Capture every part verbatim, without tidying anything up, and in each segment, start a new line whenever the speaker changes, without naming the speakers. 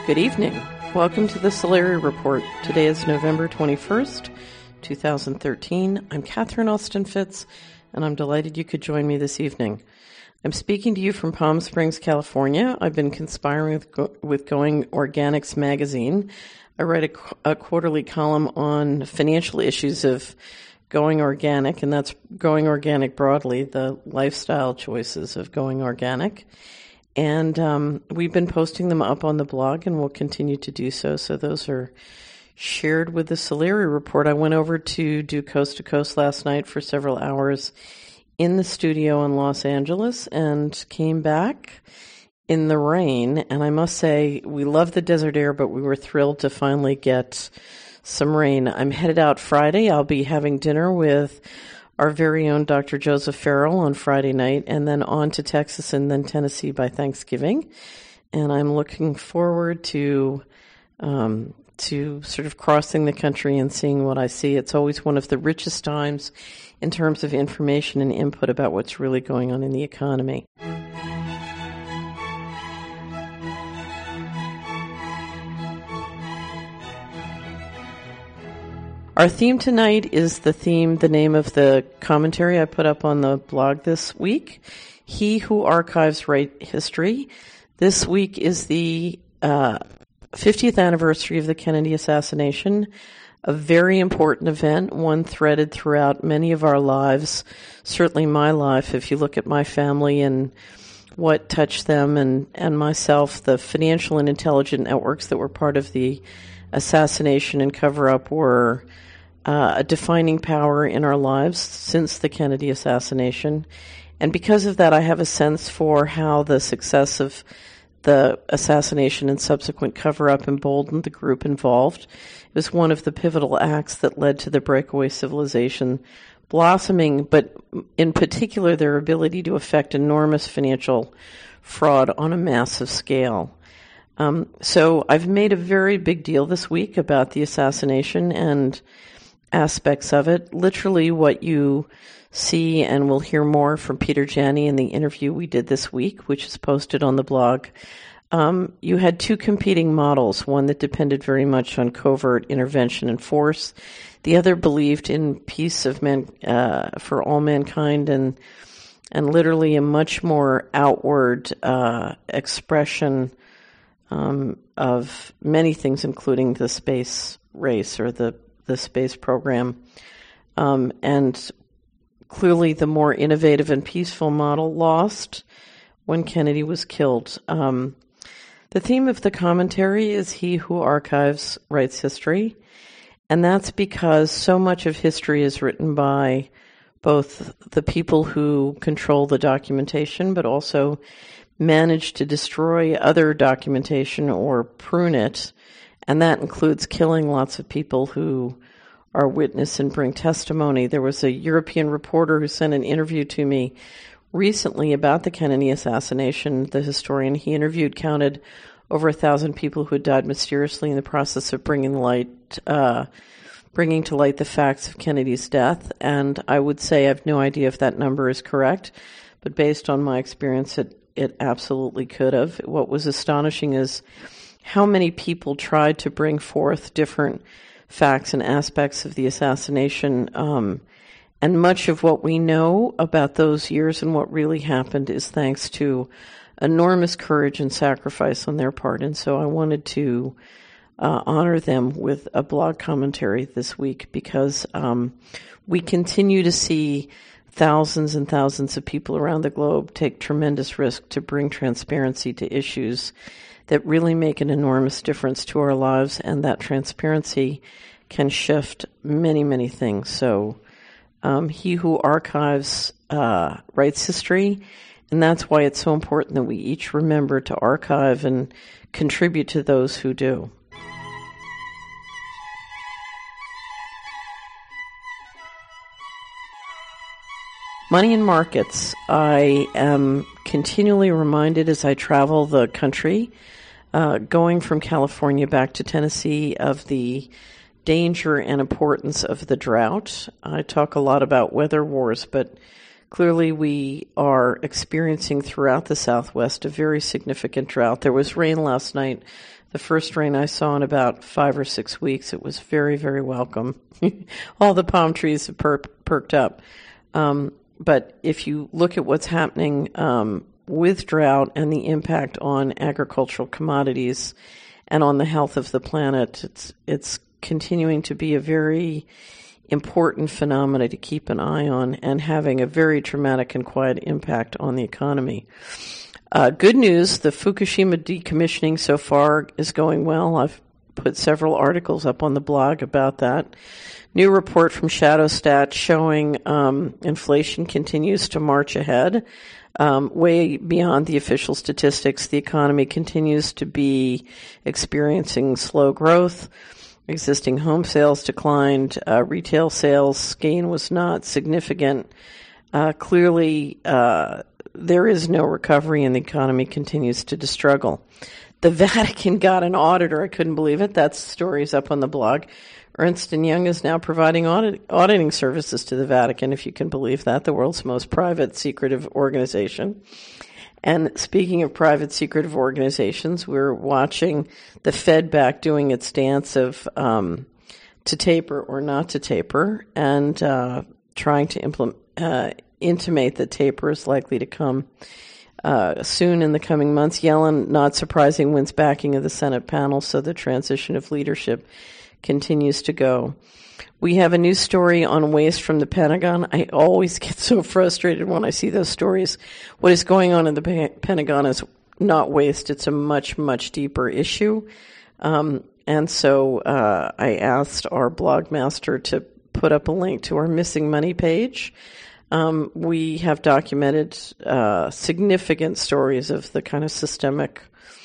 Good evening. Welcome to the Solari Report. Today is November twenty-first, twenty thirteen. I'm Catherine Austin Fitz, and I'm delighted you could join me this evening. I'm speaking to you from Palm Springs, California. I've been conspiring with, Go- with Going Organics magazine. I write a, a quarterly column on financial issues of going organic, and that's going organic broadly, the lifestyle choices of going organic. And um, we've been posting them up on the blog, and we'll continue to do so. So those are shared with the Solari Report. I went over to do Coast to Coast last night for several hours in the studio in Los Angeles and came back in the rain. And I must say, we love the desert air, but we were thrilled to finally get some rain. I'm headed out Friday. I'll be having dinner with our very own Doctor Joseph Farrell on Friday night, and then on to Texas and then Tennessee by Thanksgiving. And I'm looking forward to um, to sort of crossing the country and seeing what I see. It's always one of the richest times in terms of information and input about what's really going on in the economy. Our theme tonight is the theme, the name of the commentary I put up on the blog this week, He Who Archives Right History. This week is the uh, fiftieth anniversary of the Kennedy assassination, a very important event, one threaded throughout many of our lives, certainly my life. If you look at my family and what touched them and, and myself, the financial and intelligence networks that were part of the assassination and cover-up were Uh, a defining power in our lives since the Kennedy assassination. And because of that, I have a sense for how the success of the assassination and subsequent cover-up emboldened the group involved. It was one of the pivotal acts that led to the breakaway civilization blossoming, but in particular their ability to effect enormous financial fraud on a massive scale. Um, so I've made a very big deal this week about the assassination and aspects of it. Literally what you see, and we'll hear more from Peter Janney in the interview we did this week, which is posted on the blog. Um, you had two competing models, one that depended very much on covert intervention and force. The other believed in peace of man, uh, for all mankind and and literally a much more outward uh, expression um, of many things, including the space race or the the space program. Um, and clearly the more innovative and peaceful model lost when Kennedy was killed. Um, the theme of the commentary is He Who Archives Writes History. And that's because so much of history is written by both the people who control the documentation, but also manage to destroy other documentation or prune it. And that includes killing lots of people who are witness and bring testimony. There was a European reporter who sent an interview to me recently about the Kennedy assassination. The historian he interviewed counted over a thousand people who had died mysteriously in the process of bringing light, uh, bringing to light the facts of Kennedy's death. And I would say I have no idea if that number is correct, but based on my experience, it, it absolutely could have. What was astonishing is how many people tried to bring forth different facts and aspects of the assassination. Um, and much of what we know about those years and what really happened is thanks to enormous courage and sacrifice on their part. And so I wanted to uh, honor them with a blog commentary this week because um, we continue to see thousands and thousands of people around the globe take tremendous risk to bring transparency to issues that really make an enormous difference to our lives, and that transparency can shift many, many things. So um, He Who Archives uh, Writes History, and that's why it's so important that we each remember to archive and contribute to those who do. Money and markets. I am continually reminded as I travel the country, uh, going from California back to Tennessee, of the danger and importance of the drought. I talk a lot about weather wars, but Clearly, we are experiencing throughout the Southwest a very significant drought. There was rain last night, the first rain I saw in about five or six weeks. It was very, very welcome. All the palm trees have per- perked up. Um, but if you look at what's happening um, with drought and the impact on agricultural commodities and on the health of the planet, it's it's continuing to be a very important phenomena to keep an eye on and having a very dramatic and quiet impact on the economy. Uh, good news, the Fukushima decommissioning so far is going well. I've put several articles up on the blog about that. New report from ShadowStat showing um, inflation continues to march ahead, um, way beyond the official statistics. The economy continues to be experiencing slow growth. Existing home sales declined. Uh, retail sales gain was not significant. Uh, clearly, uh, there is no recovery and the economy continues to struggle. The Vatican got an auditor. I couldn't believe it. That story's up on the blog. Ernst and Young is now providing audit, auditing services to the Vatican, if you can believe that, the world's most private, secretive organization. And speaking of private, secretive organizations, we're watching the Fed back doing its dance of um, to taper or not to taper, and uh, trying to implement, uh, intimate that taper is likely to come uh, soon in the coming months. Yellen, not surprising, wins backing of the Senate panel, so the transition of leadership continues to go. We have a new story on waste from the Pentagon. I always get so frustrated when I see those stories. What is going on in the Pentagon is not waste. It's a much, much deeper issue. Um, and so uh, I asked our blog master to put up a link to our missing money page. Um, we have documented uh, significant stories of the kind of systemic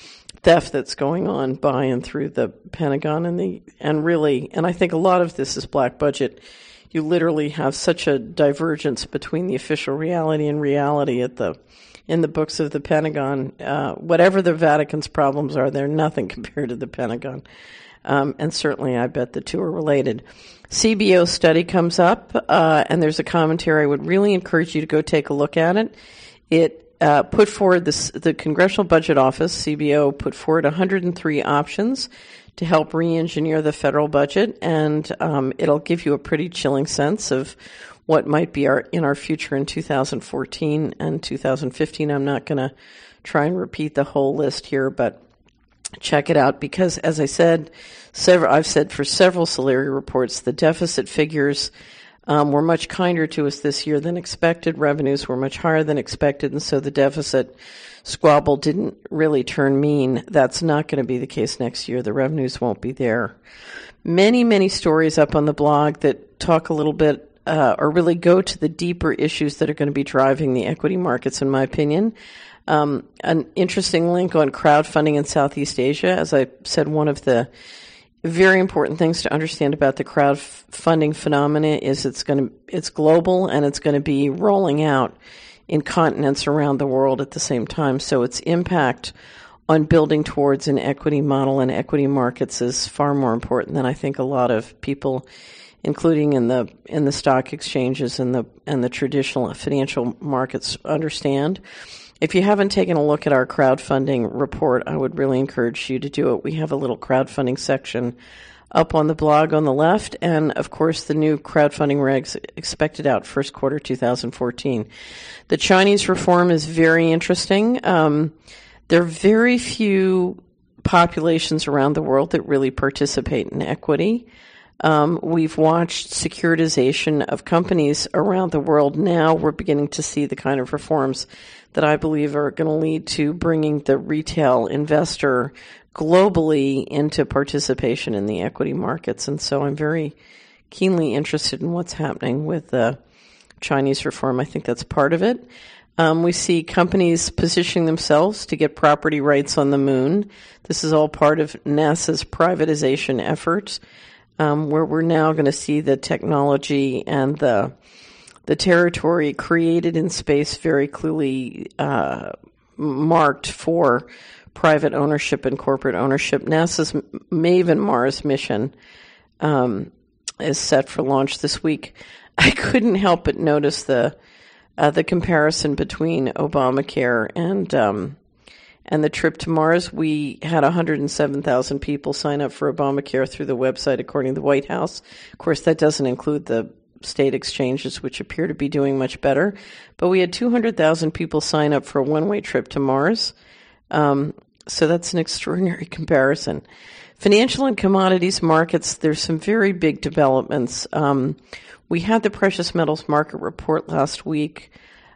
theft that's going on by and through the Pentagon, and the and really, and I think a lot of this is black budget. You literally have such a divergence between the official reality and reality at the in the books of the Pentagon. Uh, whatever the Vatican's problems are, they're nothing compared to the Pentagon. Um, and certainly, I bet the two are related. C B O study comes up, uh, and there's a commentary. I would really encourage you to go take a look at it. It Uh, put forward this, the Congressional Budget Office, C B O, put forward one hundred three options to help re-engineer the federal budget, and um, it'll give you a pretty chilling sense of what might be our in our future in two thousand fourteen and two thousand fifteen. I'm not going to try and repeat the whole list here, but check it out because, as I said, several, I've said for several Solari reports, the deficit figures Um, were much kinder to us this year than expected. Revenues were much higher than expected, and so the deficit squabble didn't really turn mean. That's not going to be the case next year. The revenues won't be there. Many, many stories up on the blog that talk a little bit uh, or really go to the deeper issues that are going to be driving the equity markets, in my opinion. Um, an interesting link on crowdfunding in Southeast Asia. As I said, one of the very important things to understand about the crowdfunding phenomena is it's going to it's global and it's going to be rolling out in continents around the world at the same time. So its impact on building towards an equity model and equity markets is far more important than I think a lot of people, including in the in the stock exchanges and the and the traditional financial markets, understand. If you haven't taken a look at our crowdfunding report, I would really encourage you to do it. We have a little crowdfunding section up on the blog on the left, and of course the new crowdfunding regs expected out first quarter two thousand fourteen. The Chinese reform is very interesting. Um, there are very few populations around the world that really participate in equity. Um, we've watched securitization of companies around the world. Now we're beginning to see the kind of reforms that I believe are going to lead to bringing the retail investor globally into participation in the equity markets. And so I'm very keenly interested in what's happening with the Chinese reform. I think that's part of it. Um, we see companies positioning themselves to get property rights on the moon. This is all part of NASA's privatization efforts, um, where we're now going to see the technology and the the territory created in space very clearly uh, marked for private ownership and corporate ownership. NASA's Maven Mars mission um, is set for launch this week. I couldn't help but notice the uh, the comparison between Obamacare and um, and the trip to Mars. We had one hundred seven thousand people sign up for Obamacare through the website, according to the White House. Of course, that doesn't include the state exchanges, which appear to be doing much better. But we had two hundred thousand people sign up for a one-way trip to Mars. Um, so that's an extraordinary comparison. Financial and commodities markets, there's some very big developments. Um, we had the precious metals market report last week.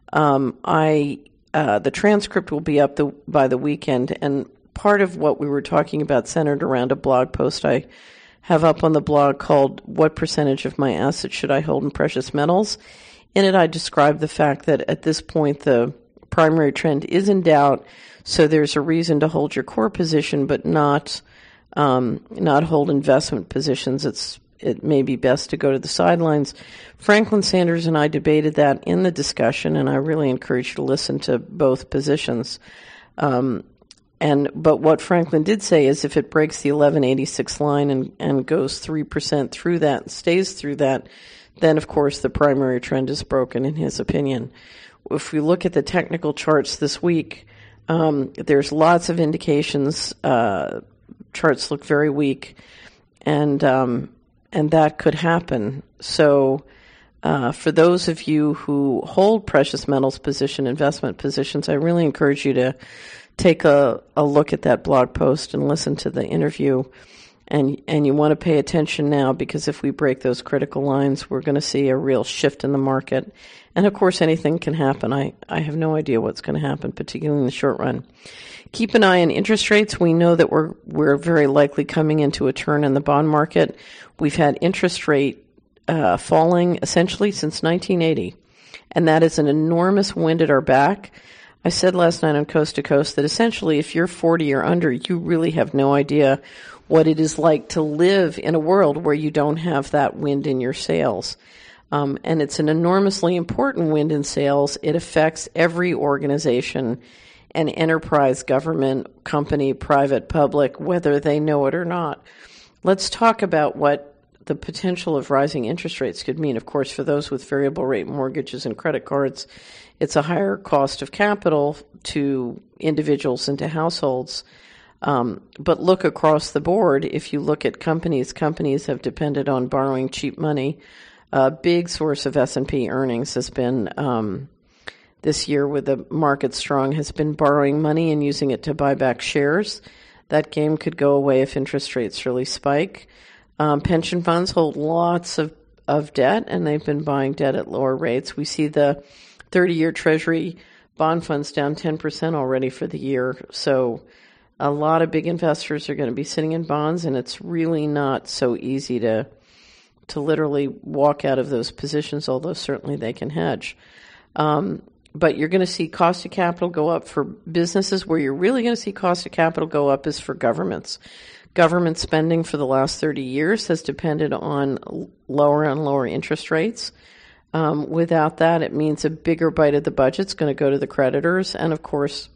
Um, I uh, the transcript will be up the, by the weekend, and part of what we were talking about centered around a blog post I have up on the blog called "What Percentage of My Assets Should I Hold in Precious Metals?" In it, I described the fact that at this point the primary trend is in doubt, so there's a reason to hold your core position, but not um, not hold investment positions. It's it may be best to go to the sidelines. Franklin Sanders and I debated that in the discussion, and I really encourage you to listen to both positions. Um, And but what Franklin did say is if it breaks the eleven eighty-six line and, and goes three percent through that and stays through that, then, of course, the primary trend is broken, in his opinion. If we look at the technical charts this week, um, there's lots of indications. Uh, charts look very weak, and um, and that could happen. So uh, for those of you who hold precious metals position, investment positions, I really encourage you to take a, a look at that blog post and listen to the interview. And and you want to pay attention now, because if we break those critical lines, we're going to see a real shift in the market. And, of course, anything can happen. I, I have no idea what's going to happen, particularly in the short run. Keep an eye on interest rates. We know that we're we're very likely coming into a turn in the bond market. We've had interest rate uh, falling essentially since nineteen eighty, and that is an enormous wind at our back. I said last night on Coast to Coast that essentially if you're forty or under, you really have no idea what it is like to live in a world where you don't have that wind in your sails. Um, and it's an enormously important wind in sails. It affects every organization and enterprise, government, company, private, public, whether they know it or not. Let's talk about what the potential of rising interest rates could mean. Of course, for those with variable rate mortgages and credit cards, it's a higher cost of capital to individuals and to households. Um, but look across the board. If you look at companies, companies have depended on borrowing cheap money. A big source of S and P earnings has been, um, this year with the market strong, has been borrowing money and using it to buy back shares. That game could go away if interest rates really spike. Um, pension funds hold lots of, of debt, and they've been buying debt at lower rates. We see the thirty-year Treasury bond funds down ten percent already for the year. So a lot of big investors are going to be sitting in bonds, and it's really not so easy to to literally walk out of those positions, although certainly they can hedge. Um, but you're going to see cost of capital go up for businesses. Where you're really going to see cost of capital go up is for governments. Government spending for the last thirty years has depended on lower and lower interest rates. Um, without that, it means a bigger bite of the budget's going to go to the creditors. And, of course,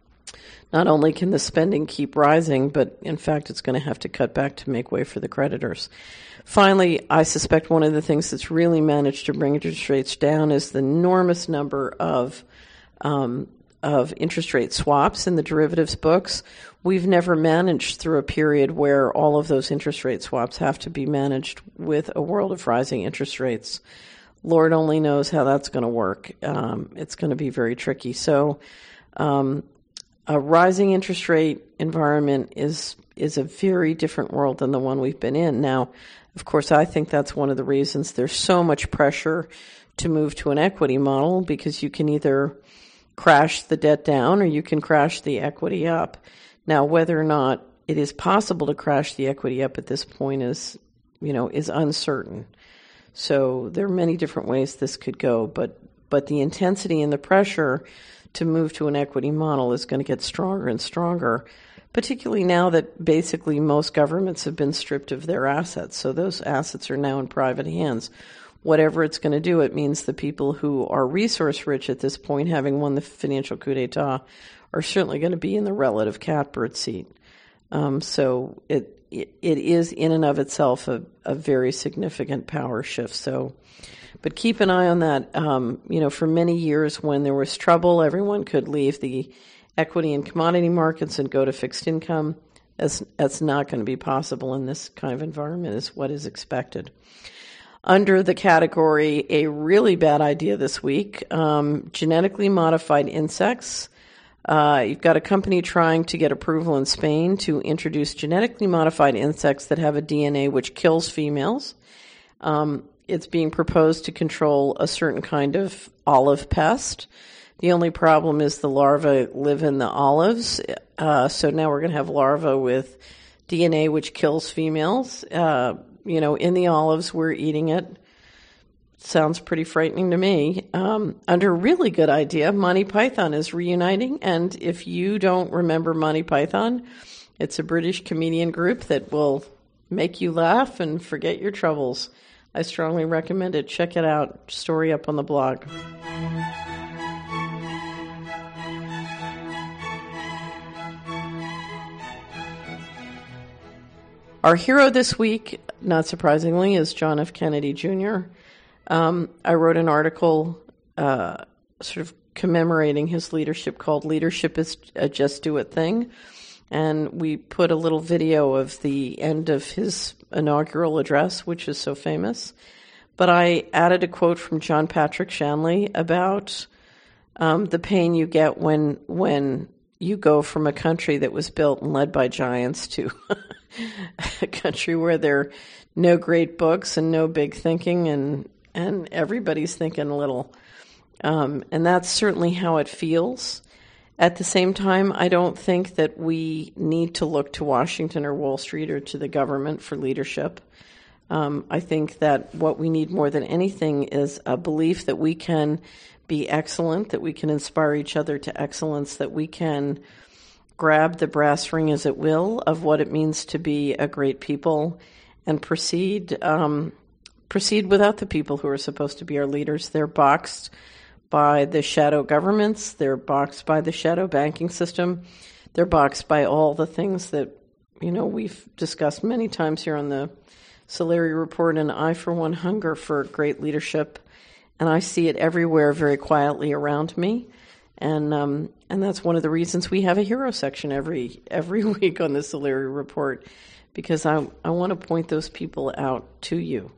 not only can the spending keep rising, but, in fact, it's going to have to cut back to make way for the creditors. Finally, I suspect one of the things that's really managed to bring interest rates down is the enormous number of um, of interest rate swaps in the derivatives books. We've never managed through a period where all of those interest rate swaps have to be managed with a world of rising interest rates. Lord only knows how that's going to work. Um, it's going to be very tricky. So um, a rising interest rate environment is is a very different world than the one we've been in. Now, of course, I think that's one of the reasons there's so much pressure to move to an equity model, because you can either crash the debt down or you can crash the equity up. Now, whether or not it is possible to crash the equity up at this point is, you know, is uncertain. So there are many different ways this could go, but but the intensity and the pressure to move to an equity model is going to get stronger and stronger, particularly now that basically most governments have been stripped of their assets. So those assets are now in private hands. Whatever it's going to do, it means the people who are resource rich at this point, having won the financial coup d'etat, are certainly going to be in the relative catbird seat. Um, so it, it it is in and of itself a, a very significant power shift. So, but keep an eye on that. Um, you know, for many years when there was trouble, everyone could leave the equity and commodity markets and go to fixed income. That's, that's not going to be possible in this kind of environment, is what is expected. Under the category, a really bad idea this week, um, genetically modified insects. Uh, you've got a company trying to get approval in Spain to introduce genetically modified insects that have a D N A which kills females. Um, it's being proposed to control a certain kind of olive pest. The only problem is the larvae live in the olives. Uh, so now we're going to have larvae with D N A which kills females. Uh, you know, in the olives, we're eating it. Sounds pretty frightening to me. Um, under a really good idea, Monty Python is reuniting. And if you don't remember Monty Python, it's a British comedian group that will make you laugh and forget your troubles. I strongly recommend it. Check it out. Story up on the blog. Our hero this week, not surprisingly, is John F. Kennedy Junior Um, I wrote an article uh, sort of commemorating his leadership called Leadership is a Just Do It Thing. And we put a little video of the end of his inaugural address, which is so famous. But I added a quote from John Patrick Shanley about um, the pain you get when when you go from a country that was built and led by giants to a country where there are no great books and no big thinking, and and everybody's thinking little. Um, and that's certainly how it feels. At the same time, I don't think that we need to look to Washington or Wall Street or to the government for leadership. Um, I think that what we need more than anything is a belief that we can be excellent, that we can inspire each other to excellence, that we can grab the brass ring, as it will, of what it means to be a great people and proceed um, proceed without the people who are supposed to be our leaders. They're boxed by the shadow governments. They're boxed by the shadow banking system. They're boxed by all the things that, you know, we've discussed many times here on the Solari Report, and I, for one, hunger for great leadership. And I see it everywhere very quietly around me. And um, and that's one of the reasons we have a hero section every every week on the Solari Report, because I, I want to point those people out to you.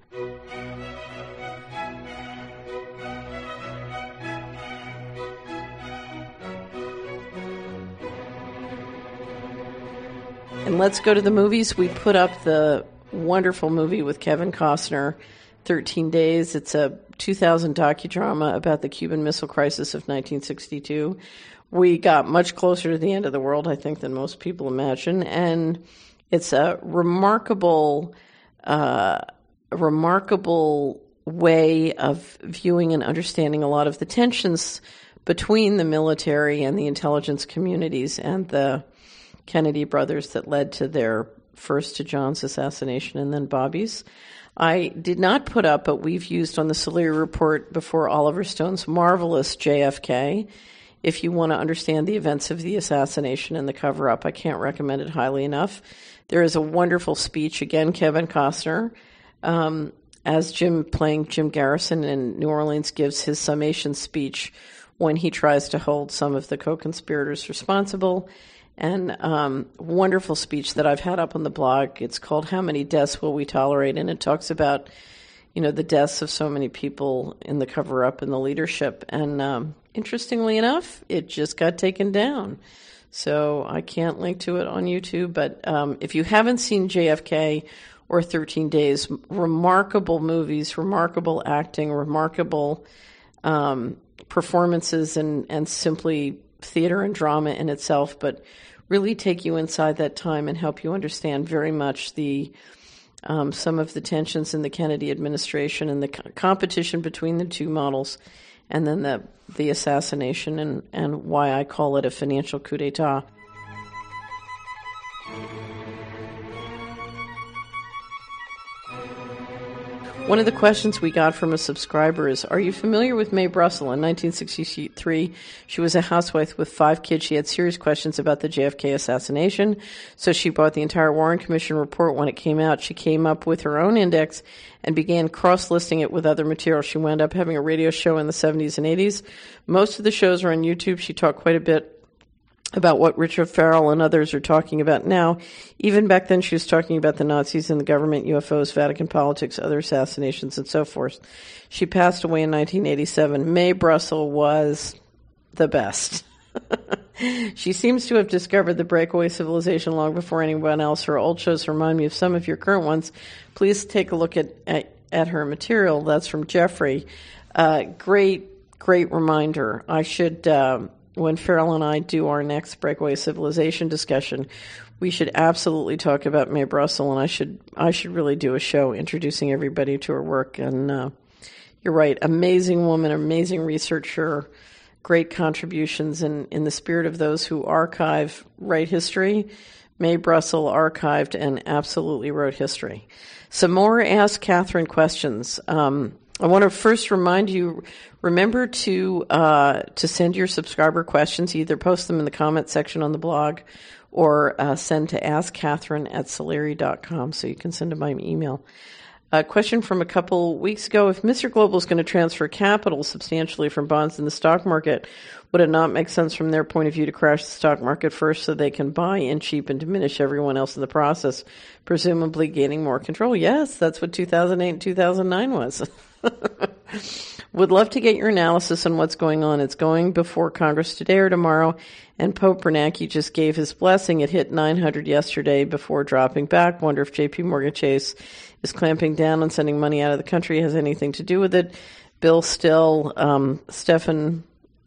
And let's go to the movies. We put up the wonderful movie with Kevin Costner, thirteen days. It's a two thousand docudrama about the Cuban Missile Crisis of nineteen sixty-two. We got much closer to the end of the world, I think, than most people imagine. And it's a remarkable, uh, a remarkable way of viewing and understanding a lot of the tensions between the military and the intelligence communities and the Kennedy brothers that led to their first to John's assassination and then Bobby's. I did not put up, but we've used on the Solari Report before, Oliver Stone's marvelous J F K. If you want to understand the events of the assassination and the cover-up, I can't recommend it highly enough. There is a wonderful speech, again, Kevin Costner, um, as Jim playing Jim Garrison in New Orleans, gives his summation speech when he tries to hold some of the co-conspirators responsible. And um, wonderful speech that I've had up on the blog. It's called How Many Deaths Will We Tolerate? And it talks about, you know, the deaths of so many people in the cover-up and the leadership. And um, interestingly enough, it just got taken down. So I can't link to it on YouTube. But um, if you haven't seen J F K or thirteen days, remarkable movies, remarkable acting, remarkable um, performances, and, and simply theater and drama in itself, but really take you inside that time and help you understand very much the um, some of the tensions in the Kennedy administration and the co- competition between the two models, and then the the assassination, and, and why I call it a financial coup d'etat. One of the questions we got from a subscriber is, are you familiar with Mae Brussell? In nineteen sixty-three, she was a housewife with five kids. She had serious questions about the J F K assassination, so she bought the entire Warren Commission report when it came out. She came up with her own index and began cross-listing it with other material. She wound up having a radio show in the seventies and eighties. Most of the shows are on YouTube. She talked quite a bit about what Richard Farrell and others are talking about now. Even back then, she was talking about the Nazis and the government, U F Os, Vatican politics, other assassinations, and so forth. She passed away in nineteen eighty-seven. Mae Brussell was the best. She seems to have discovered the breakaway civilization long before anyone else. Her old shows remind me of some of your current ones. Please take a look at, at, at her material. That's from Jeffrey. Uh, great, great reminder. I should... Uh, When Farrell and I do our next Breakaway Civilization discussion, we should absolutely talk about Mae Brussell, and I should I should really do a show introducing everybody to her work. And uh, you're right, amazing woman, amazing researcher, great contributions. And in the spirit of those who archive, write history, Mae Brussell archived and absolutely wrote history. Some more Ask Catherine questions. Um, I want to first remind you, remember to uh, to send your subscriber questions. Either post them in the comment section on the blog or uh, send to ask catherine at solari dot com, so you can send them by email. A question from a couple weeks ago: if Mister Global is going to transfer capital substantially from bonds in the stock market, would it not make sense from their point of view to crash the stock market first so they can buy in cheap and diminish everyone else in the process, presumably gaining more control? Yes, that's what two thousand eight and two thousand nine was. Would love to get your analysis on what's going on. It's going before Congress today or tomorrow, and Pope Bernanke just gave his blessing. It hit nine hundred yesterday before dropping back. Wonder if J P Morgan Chase is clamping down on sending money out of the country has anything to do with it. Bill Still, um, Stephen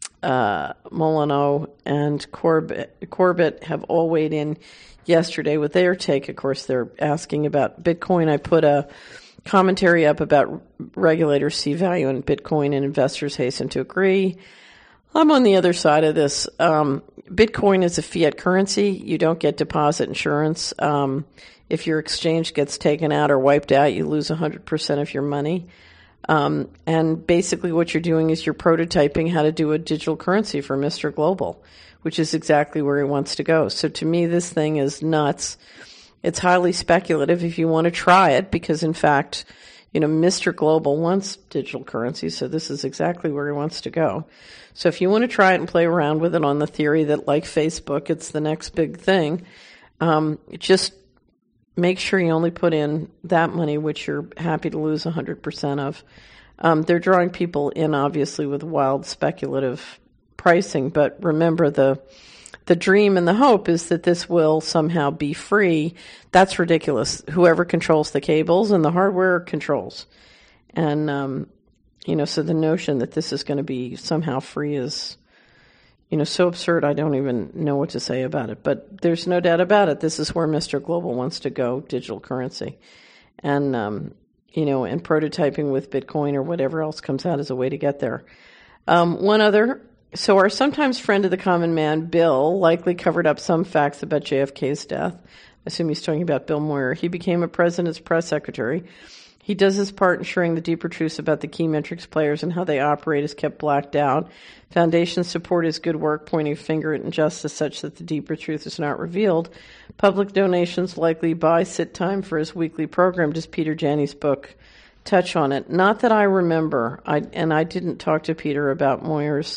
uh, Molyneux, and Corbett, Corbett have all weighed in yesterday with their take. Of course, they're asking about Bitcoin. I put a commentary up about regulators see value in Bitcoin and investors hasten to agree. I'm on the other side of this. Um, Bitcoin is a fiat currency. You don't get deposit insurance. Um, if your exchange gets taken out or wiped out, you lose one hundred percent of your money. Um, and basically what you're doing is you're prototyping how to do a digital currency for Mister Global, which is exactly where he wants to go. So to me, this thing is nuts. It's highly speculative if you want to try it, because in fact, you know, Mister Global wants digital currency, so this is exactly where he wants to go. So if you want to try it and play around with it on the theory that, like Facebook, it's the next big thing, um, just make sure you only put in that money, which you're happy to lose one hundred percent of. Um, they're drawing people in, obviously, with wild speculative pricing, but remember the The dream and the hope is that this will somehow be free. That's ridiculous. Whoever controls the cables and the hardware controls. And, um, you know, so the notion that this is going to be somehow free is, you know, so absurd I don't even know what to say about it. But there's no doubt about it. This is where Mister Global wants to go, digital currency. And, um, you know, and prototyping with Bitcoin or whatever else comes out as a way to get there. Um, one other... So our sometimes friend of the common man, Bill, likely covered up some facts about J F K's death. I assume he's talking about Bill Moyer. He became a president's press secretary. He does his part ensuring the deeper truths about the key metrics players and how they operate is kept blacked out. Foundations support his good work, pointing a finger at injustice such that the deeper truth is not revealed. Public donations likely buy sit time for his weekly program. Does Peter Janney's book touch on it? Not that I remember. I, and I didn't talk to Peter about Moyer's.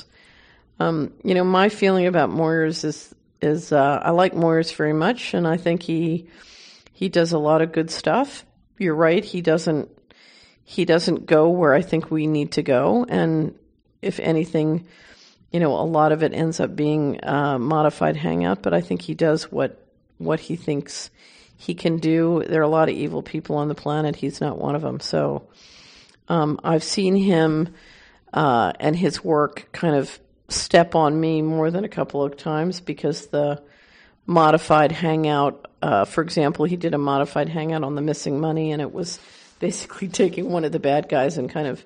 Um, you know, my feeling about Moyers is, is, uh, I like Moyers very much, and I think he, he does a lot of good stuff. You're right. He doesn't, he doesn't go where I think we need to go. And if anything, you know, a lot of it ends up being, uh, modified hangout, but I think he does what, what he thinks he can do. There are a lot of evil people on the planet. He's not one of them. So, um, I've seen him, uh, and his work kind of step on me more than a couple of times, because the modified hangout, uh, for example, he did a modified hangout on the missing money, and it was basically taking one of the bad guys and kind of,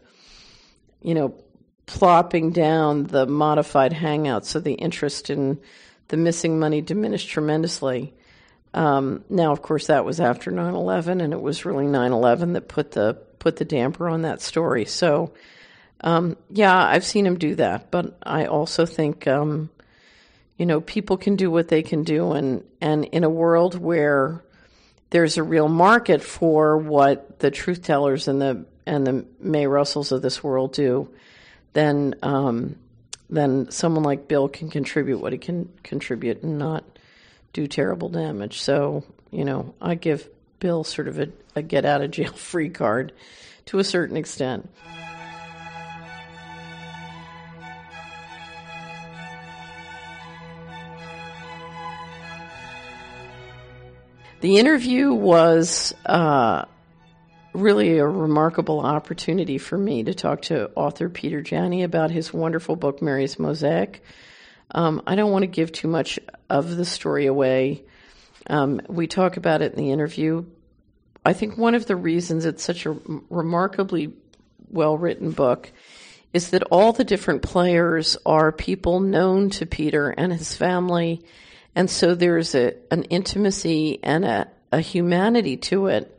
you know, plopping down the modified hangout, so the interest in the missing money diminished tremendously. Um, now, of course, that was after nine eleven, and it was really nine eleven that put the put the damper on that story. So, um, yeah, I've seen him do that, but I also think, um, you know, people can do what they can do, and, and in a world where there's a real market for what the truth tellers and the and the Mae Russells of this world do, then um, then someone like Bill can contribute what he can contribute and not do terrible damage. So, you know, I give Bill sort of a, a get out of jail free card to a certain extent. The interview was uh, really a remarkable opportunity for me to talk to author Peter Janney about his wonderful book, Mary's Mosaic. Um, I don't want to give too much of the story away. Um, we talk about it in the interview. I think one of the reasons it's such a remarkably well-written book is that all the different players are people known to Peter and his family, and so there's a, an intimacy and a, a humanity to it,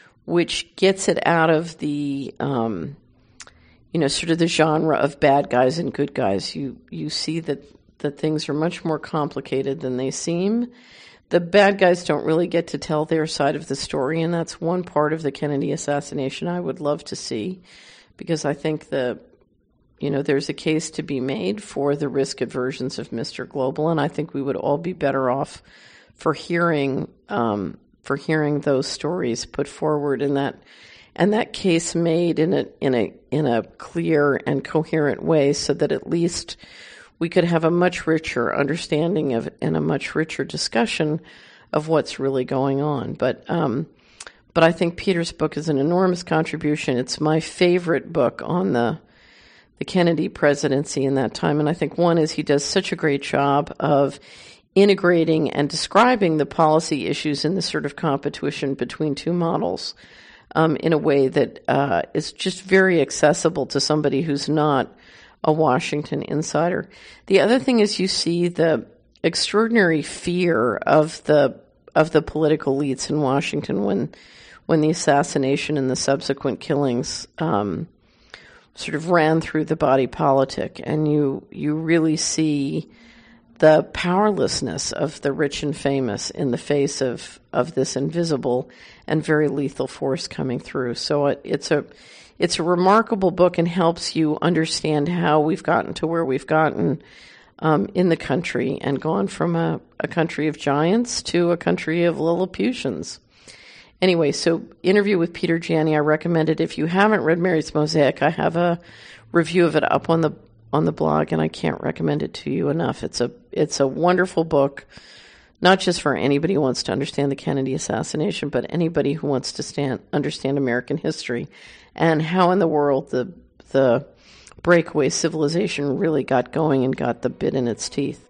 which gets it out of the, um, you know, sort of the genre of bad guys and good guys. You you see that, that things are much more complicated than they seem. The bad guys don't really get to tell their side of the story, and that's one part of the Kennedy assassination I would love to see, because I think the You know, there's a case to be made for the risk aversions of Mister Global, and I think we would all be better off for hearing um, for hearing those stories put forward, and that and that case made in a in a in a clear and coherent way, so that at least we could have a much richer understanding of and a much richer discussion of what's really going on. But um, but I think Peter's book is an enormous contribution. It's my favorite book on the the Kennedy presidency in that time. And I think one is he does such a great job of integrating and describing the policy issues in this sort of competition between two models um, in a way that uh, is just very accessible to somebody who's not a Washington insider. The other thing is you see the extraordinary fear of the of the political elites in Washington when when the assassination and the subsequent killings um, sort of ran through the body politic, and you you really see the powerlessness of the rich and famous in the face of, of this invisible and very lethal force coming through. So it, it's a it's a remarkable book and helps you understand how we've gotten to where we've gotten um, in the country and gone from a, a country of giants to a country of Lilliputians. Anyway, so interview with Peter Janney, I recommend it. If you haven't read Mary's Mosaic, I have a review of it up on the on the blog, and I can't recommend it to you enough. It's a it's a wonderful book, not just for anybody who wants to understand the Kennedy assassination, but anybody who wants to stand, understand American history and how in the world the the breakaway civilization really got going and got the bit in its teeth.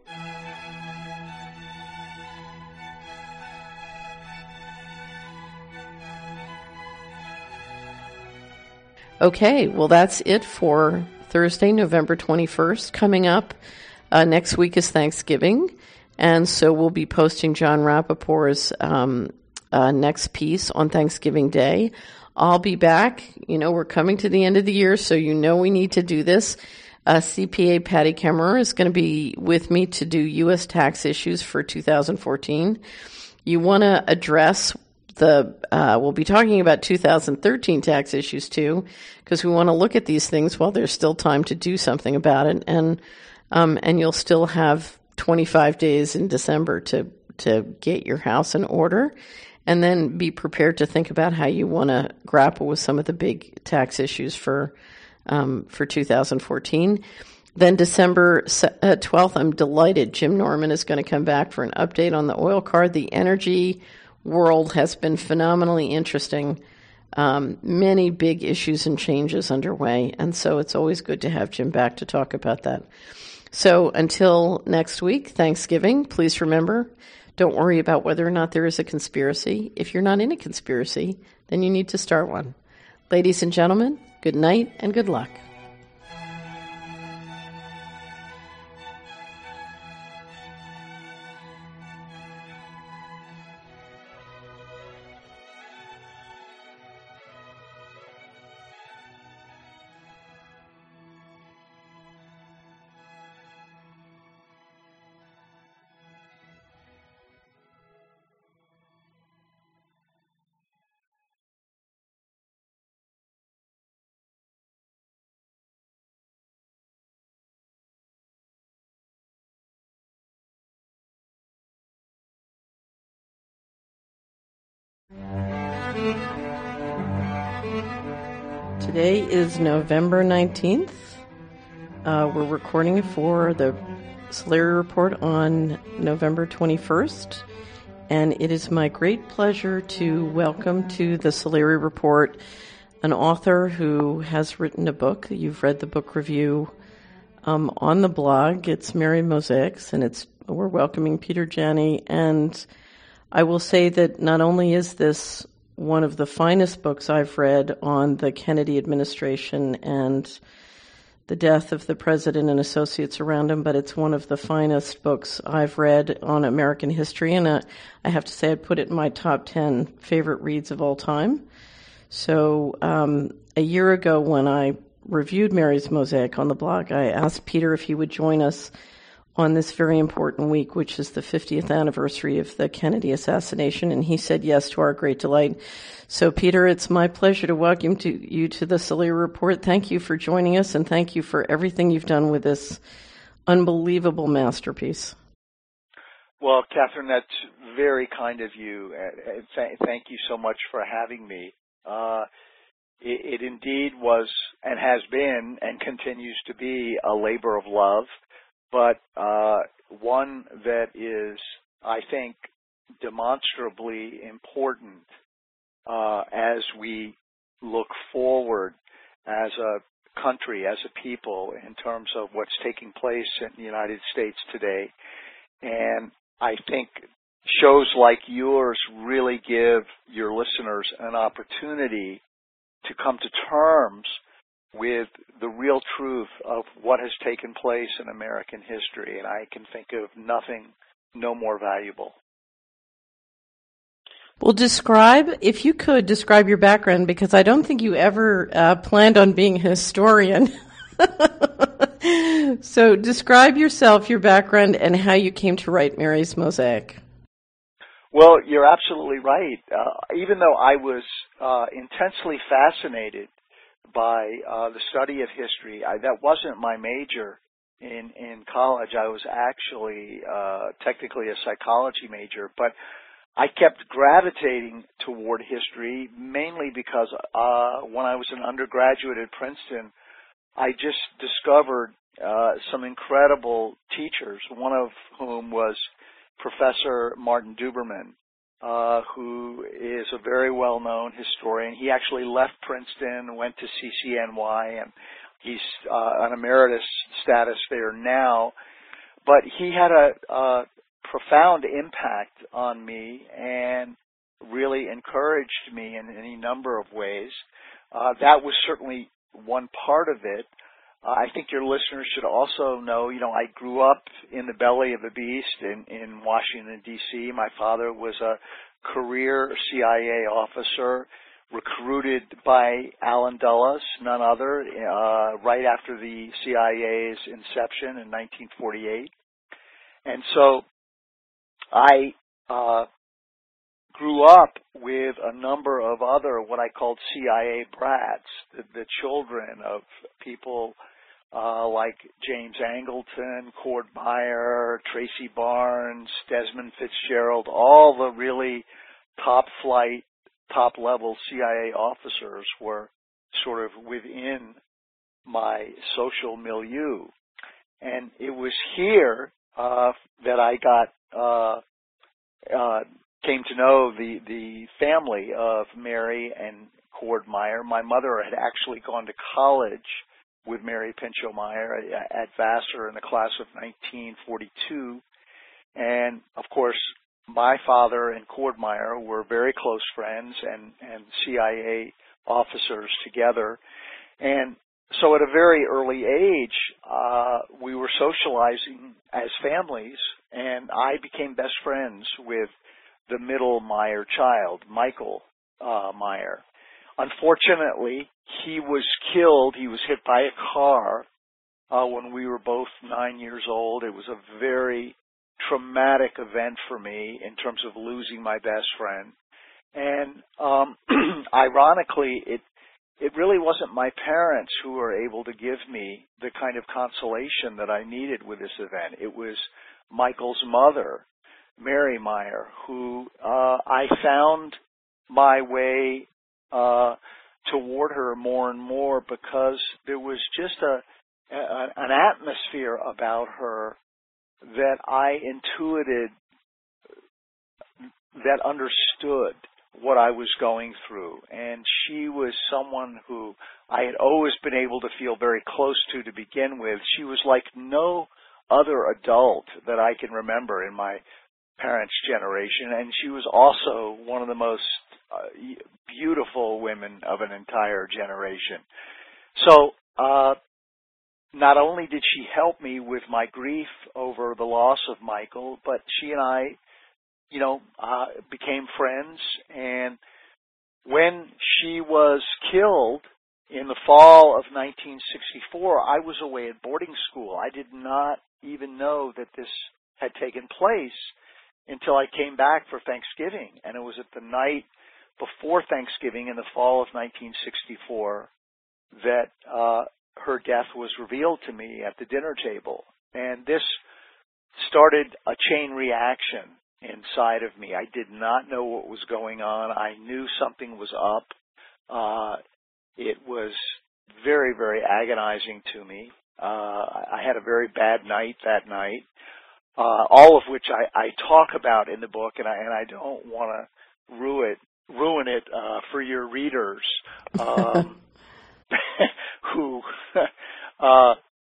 Okay, well, that's it for Thursday, November twenty-first. Coming up uh, next week is Thanksgiving, and so we'll be posting John Rappaport's um, uh, next piece on Thanksgiving Day. I'll be back. You know, we're coming to the end of the year, so you know we need to do this. Uh, C P A Patty Kemmerer is going to be with me to do U S tax issues for two thousand fourteen. You want to address The uh, we'll be talking about two thousand thirteen tax issues too, because we want to look at these things while there's still time to do something about it, and um, and you'll still have twenty-five days in December to to get your house in order, and then be prepared to think about how you want to grapple with some of the big tax issues for um, for two thousand fourteen. Then December twelfth, I'm delighted Jim Norman is going to come back for an update on the oil card. The energy world has been phenomenally interesting. Um, many big issues and changes underway, and so it's always good to have Jim back to talk about that. So until next week, Thanksgiving, please remember, don't worry about whether or not there is a conspiracy. If you're not in a conspiracy, then you need to start one. Ladies and gentlemen, good night and good luck. Today is November nineteenth. Uh, we're recording for the Solari Report on November twenty-first. And it is my great pleasure to welcome to the Solari Report an author who has written a book. You've read the book review um, on the blog. It's Mary Mosaics, and it's we're welcoming Peter Janney. And I will say that not only is this one of the finest books I've read on the Kennedy administration and the death of the president and associates around him, but it's one of the finest books I've read on American history, and uh, I have to say I'd put it in my top ten favorite reads of all time. So um, a year ago when I reviewed Mary's Mosaic on the blog, I asked Peter if he would join us on this very important week, which is the fiftieth anniversary of the Kennedy assassination, and he said yes to our great delight. So, Peter, it's my pleasure to welcome to you to the Solari Report. Thank you for joining us, and thank you for everything you've done with this unbelievable masterpiece.
Well, Catherine, that's very kind of you. Thank you so much for having me. Uh, it, it indeed was and has been and continues to be a labor of love, but uh, one that is, I think, demonstrably important uh, as we look forward as a country, as a people, in terms of what's taking place in the United States today. And I think shows like yours really give your listeners an opportunity to come to terms with the real truth of what has taken place in American history, and I can think of nothing no more valuable.
Well, describe, if you could, describe your background, because I don't think you ever uh, planned on being a historian. So describe yourself, your background, and how you came to write Mary's Mosaic.
Well, you're absolutely right. Uh, even though I was uh, intensely fascinated by uh, the study of history, I, that wasn't my major in, in college. I was actually uh, technically a psychology major, but I kept gravitating toward history mainly because uh, when I was an undergraduate at Princeton, I just discovered uh, some incredible teachers, one of whom was Professor Martin Duberman, uh, who is a very well-known historian. He actually left Princeton, went to C C N Y, and he's uh, an emeritus status there now. But he had a, a profound impact on me and really encouraged me in any number of ways. Uh, that was certainly one part of it. Uh, I think your listeners should also know, you know, I grew up in the belly of a beast in, in Washington, D C My father was a career C I A officer recruited by Allen Dulles, none other, uh, right after the C I A's inception in nineteen forty-eight. And so I uh, grew up with a number of other what I called C I A brats, the, the children of people uh, like James Angleton, Cord Meyer, Tracy Barnes, Desmond Fitzgerald, all the really top flight, top level C I A officers were sort of within my social milieu. And it was here uh, that I got uh, uh, came to know the, the family of Mary and Cord Meyer. My mother had actually gone to college with Mary Pinchot Meyer at Vassar in the class of nineteen forty-two. And, of course, my father and Cord Meyer were very close friends and, and C I A officers together. And so at a very early age, uh, we were socializing as families, and I became best friends with the middle Meyer child, Michael uh, Meyer. Unfortunately, he was killed. He was hit by a car uh, when we were both nine years old. It was a very traumatic event for me in terms of losing my best friend. And um, ironically, it it really wasn't my parents who were able to give me the kind of consolation that I needed with this event. It was Michael's mother, Mary Meyer, who uh, I found my way uh, toward her more and more because there was just a, a an atmosphere about her that I intuited, that understood what I was going through. And she was someone who I had always been able to feel very close to to begin with. She was like no other adult that I can remember in my parents' generation, and she was also one of the most uh, beautiful women of an entire generation. So uh, not only did she help me with my grief over the loss of Michael, but she and I, you know, uh, became friends. And when she was killed in the fall of nineteen sixty-four, I was away at boarding school. I did not even know that this had taken place until I came back for Thanksgiving. And it was at the night before Thanksgiving in the fall of nineteen sixty-four that uh, her death was revealed to me at the dinner table. And this started a chain reaction inside of me. I did not know what was going on. I knew something was up. Uh, it was very, very agonizing to me. Uh, I had a very bad night that night, uh, all of which I, I talk about in the book, and I, and I don't want to ruin it, ruin it uh, for your readers um, who uh,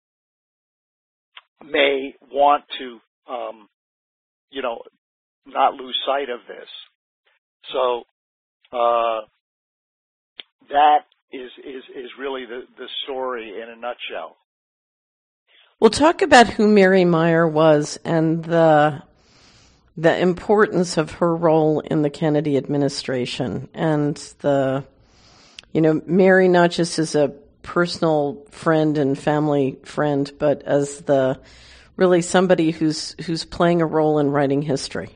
may want to, um, you know, not lose sight of this. So uh, that is, is, is really the, the story in a nutshell.
We'll talk about who Mary Meyer was and the the importance of her role in the Kennedy administration, and the, you know, Mary not just as a personal friend and family friend, but as the really somebody who's who's playing a role in writing history.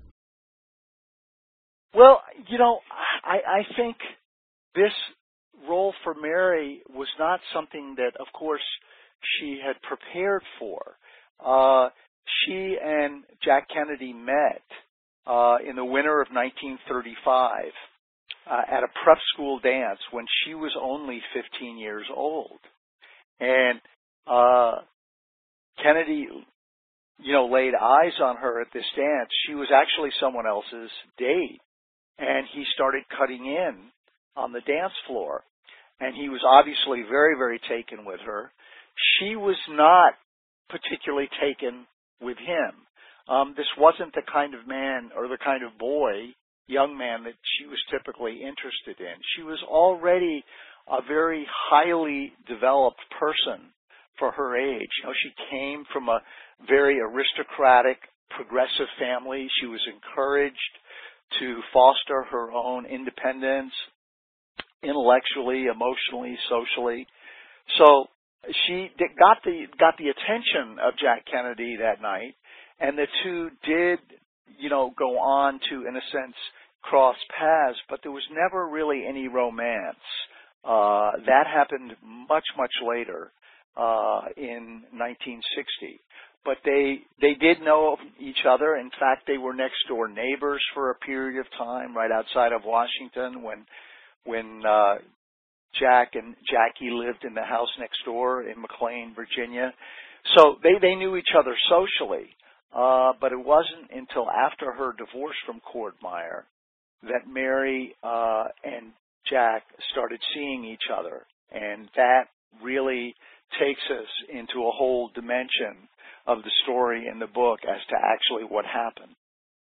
Well, you know, I, I think this role for Mary was not something that, of course, she had prepared for. Uh, she and Jack Kennedy met uh, in the winter of nineteen thirty-five uh, at a prep school dance when she was only fifteen years old. And uh, Kennedy, you know, laid eyes on her at this dance. She was actually someone else's date. And he started cutting in on the dance floor. And he was obviously very, very taken with her. She was not particularly taken with him. Um, this wasn't the kind of man or the kind of boy, young man, that she was typically interested in. She was already a very highly developed person for her age. You know, she came from a very aristocratic, progressive family. She was encouraged to foster her own independence intellectually, emotionally, socially. So she got the got the attention of Jack Kennedy that night, and the two did, you know, go on to, in a sense, cross paths, but there was never really any romance. Uh, that happened much, much later uh, in nineteen sixty. But they they did know each other. In fact, they were next door neighbors for a period of time, right outside of Washington, when when uh, Jack and Jackie lived in the house next door in McLean, Virginia. So they they knew each other socially. Uh, but it wasn't until after her divorce from Cord Meyer that Mary uh, and Jack started seeing each other, and that really takes us into a whole dimension of the story in the book as to actually what happened.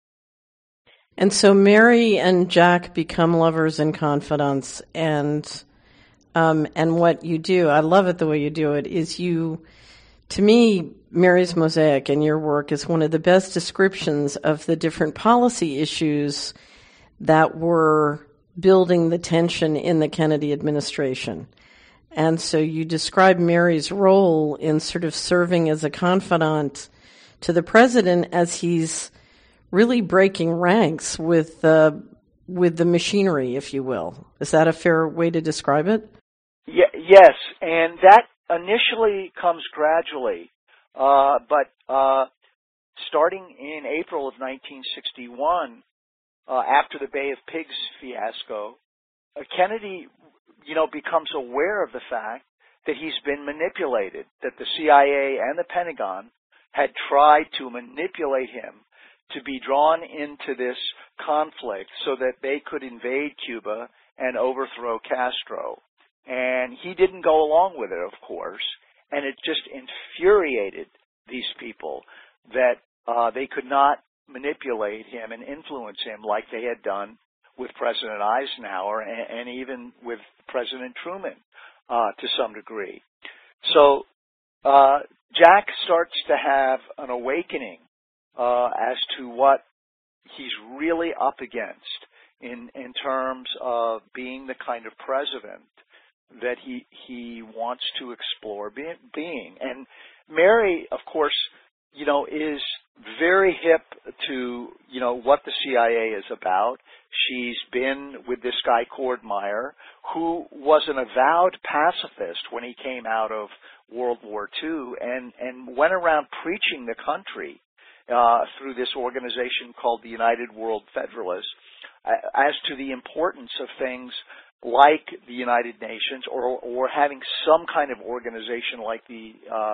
And so Mary and Jack become lovers and confidants, and um, and what you do, I love it the way you do it, is you, to me, Mary's Mosaic in your work is one of the best descriptions of the different policy issues that were building the tension in the Kennedy administration. And so you describe Mary's role in sort of serving as a confidant to the president as he's really breaking ranks with uh, with the machinery, if you will. Is that a fair way to describe it?
Yeah, yes, and that initially comes gradually, uh, but uh, starting in April of nineteen sixty-one, uh, after the Bay of Pigs fiasco, uh, Kennedy, you know, becomes aware of the fact that he's been manipulated, that the C I A and the Pentagon had tried to manipulate him to be drawn into this conflict so that they could invade Cuba and overthrow Castro. And he didn't go along with it, of course, and it just infuriated these people that uh, they could not manipulate him and influence him like they had done with President Eisenhower and, and even with President Truman uh, to some degree. So uh, Jack starts to have an awakening uh, as to what he's really up against in, in terms of being the kind of president that he he wants to explore be, being. And Mary, of course, you know, is very hip to, you know, what the C I A is about. She's been with this guy, Cord Meyer, who was an avowed pacifist when he came out of World War Two and, and went around preaching the country uh, through this organization called the United World Federalists as to the importance of things like the United Nations or, or having some kind of organization like the uh,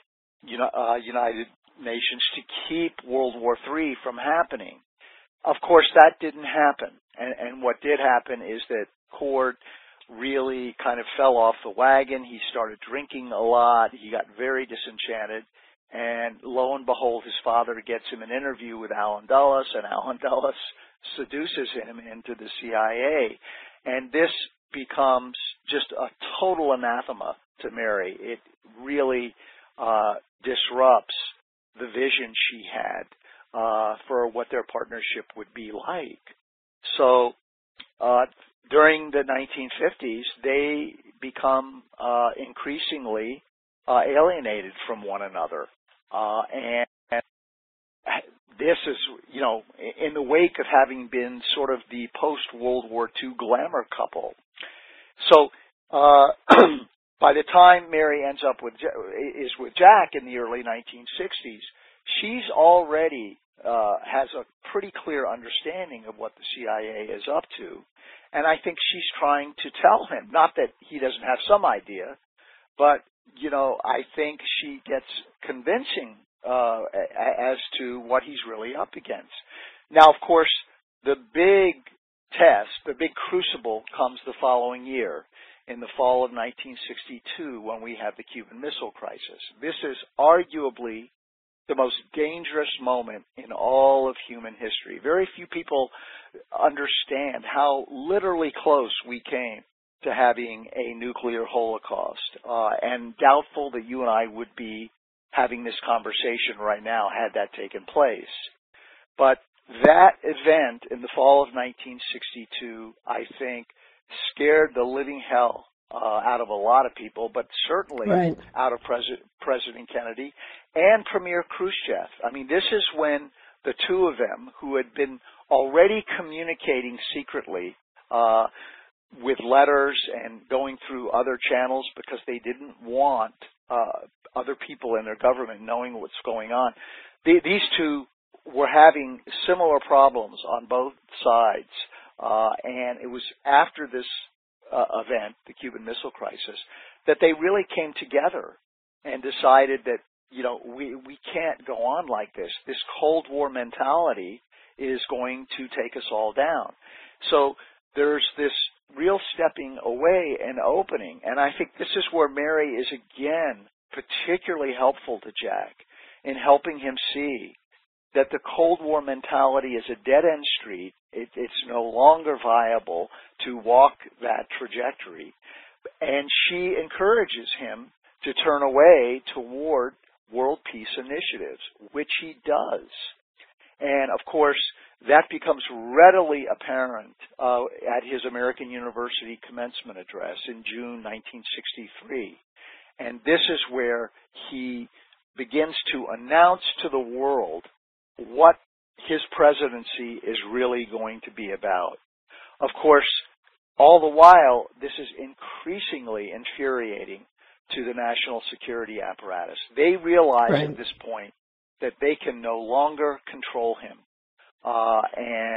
uh, United Nations to keep World War Three from happening. Of course, that didn't happen. And, and what did happen is that Cord really kind of fell off the wagon. He started drinking a lot. He got very disenchanted. And lo and behold, his father gets him an interview with Allen Dulles, and Allen Dulles seduces him into the C I A. And this becomes just a total anathema to Mary. It really uh, disrupts the vision she had uh, for what their partnership would be like. So uh, during the nineteen fifties, they become uh, increasingly uh, alienated from one another. Uh, and, and this is, you know, in the wake of having been sort of the post-World War Two glamour couple. So uh, by the time Mary ends up with is with Jack in the early nineteen sixties, she's already uh, has a pretty clear understanding of what the C I A is up to, and I think she's trying to tell him, not that he doesn't have some idea, but you know, I think she gets convincing uh, as to what he's really up against. Now, of course, the big test, the big crucible comes the following year, in the fall of nineteen sixty-two, when we have the Cuban Missile Crisis. This is arguably the most dangerous moment in all of human history. Very few people understand how literally close we came to having a nuclear holocaust, uh, and doubtful that you and I would be having this conversation right now had that taken place. But that event in the fall of nineteen sixty-two, I think, scared the living hell uh, out of a lot of people, but certainly right. out of Pres- President Kennedy and Premier Khrushchev. I mean, this is when the two of them, who had been already communicating secretly uh, with letters and going through other channels because they didn't want uh, other people in their government knowing what's going on, the, these two were having similar problems on both sides. Uh, and it was after this uh, event, the Cuban Missile Crisis, that they really came together and decided that, you know, we, we can't go on like this. This Cold War mentality is going to take us all down. So there's this real stepping away and opening. And I think this is where Mary is, again, particularly helpful to Jack in helping him see that the Cold War mentality is a dead-end street. It, it's no longer viable to walk that trajectory. And she encourages him to turn away toward world peace initiatives, which he does. And, of course, that becomes readily apparent uh, at his American University commencement address in June nineteen sixty-three. And this is where he begins to announce to the world what his presidency is really going to be about. Of course, all the while, this is increasingly infuriating to the national security apparatus. They realize right. at this point that they can no longer control him. Uh, and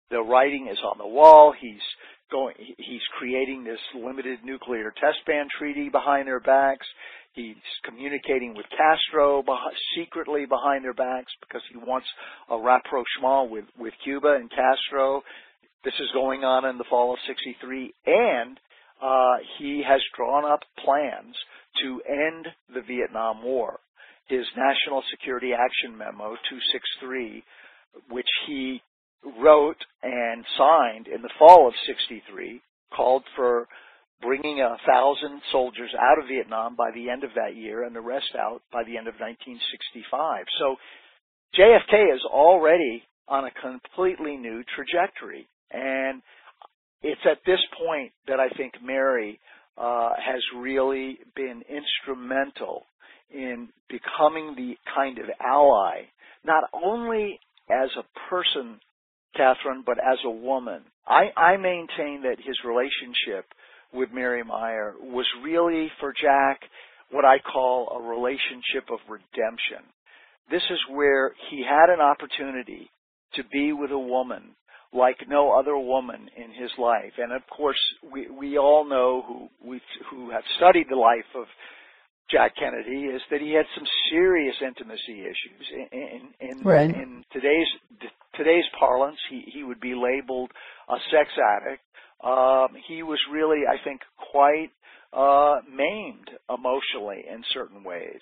the writing is on the wall. He's going, he's creating this limited nuclear test ban treaty behind their backs. He's communicating with Castro behind, secretly behind their backs because he wants a rapprochement with, with Cuba and Castro. This is going on in the fall of sixty-three, and uh, he has drawn up plans to end the Vietnam War. His National Security Action Memo two sixty-three, which he wrote and signed in the fall of sixty-three, called for bringing a thousand soldiers out of Vietnam by the end of that year and the rest out by the end of nineteen sixty-five. So J F K is already on a completely new trajectory. And it's at this point that I think Mary uh, has really been instrumental in becoming the kind of ally, not only as a person, Catherine, but as a woman. I, I maintain that his relationship with Mary Meyer was really, for Jack, what I call a relationship of redemption. This is where he had an opportunity to be with a woman like no other woman in his life. And of course, we, we all know who, we, who have studied the life of Jack Kennedy is that he had some serious intimacy issues. In, in, in,
right.
in today's today's parlance, he, he would be labeled a sex addict. Um, he was really, I think, quite uh, maimed emotionally in certain ways.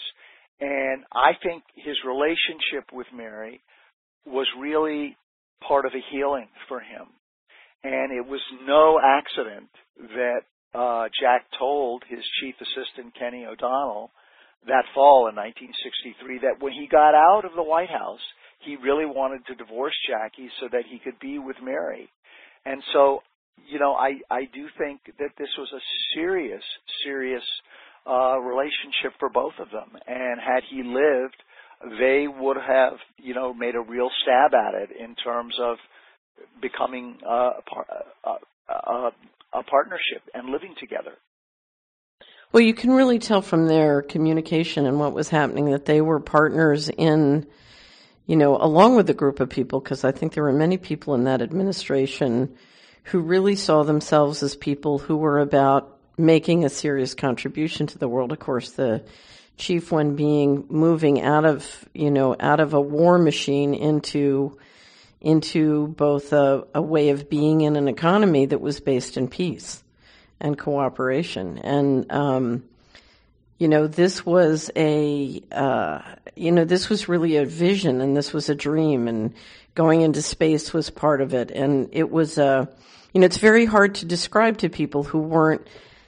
And I think his relationship with Mary was really part of a healing for him. And it was no accident that uh, Jack told his chief assistant, Kenny O'Donnell, that fall in nineteen sixty-three, that when he got out of the White House, he really wanted to divorce Jackie so that he could be with Mary. And so, you know, I, I do think that this was a serious, serious uh, relationship for both of them. And had he lived, they would have, you know, made a real stab at it in terms of becoming uh, a, par- a, a, a partnership and living together.
Well, you can really tell from their communication and what was happening that they were partners in, you know, along with a group of people, because I think there were many people in that administration who really saw themselves as people who were about making a serious contribution to the world. Of course, the chief one being moving out of, you know, out of a war machine into, into both a, a way of being in an economy that was based in peace and cooperation. And, um, you know, this was a, uh, you know, this was really a vision and this was a dream, and going into space was part of it. And it was, uh, you know, it's very hard to describe to people who weren't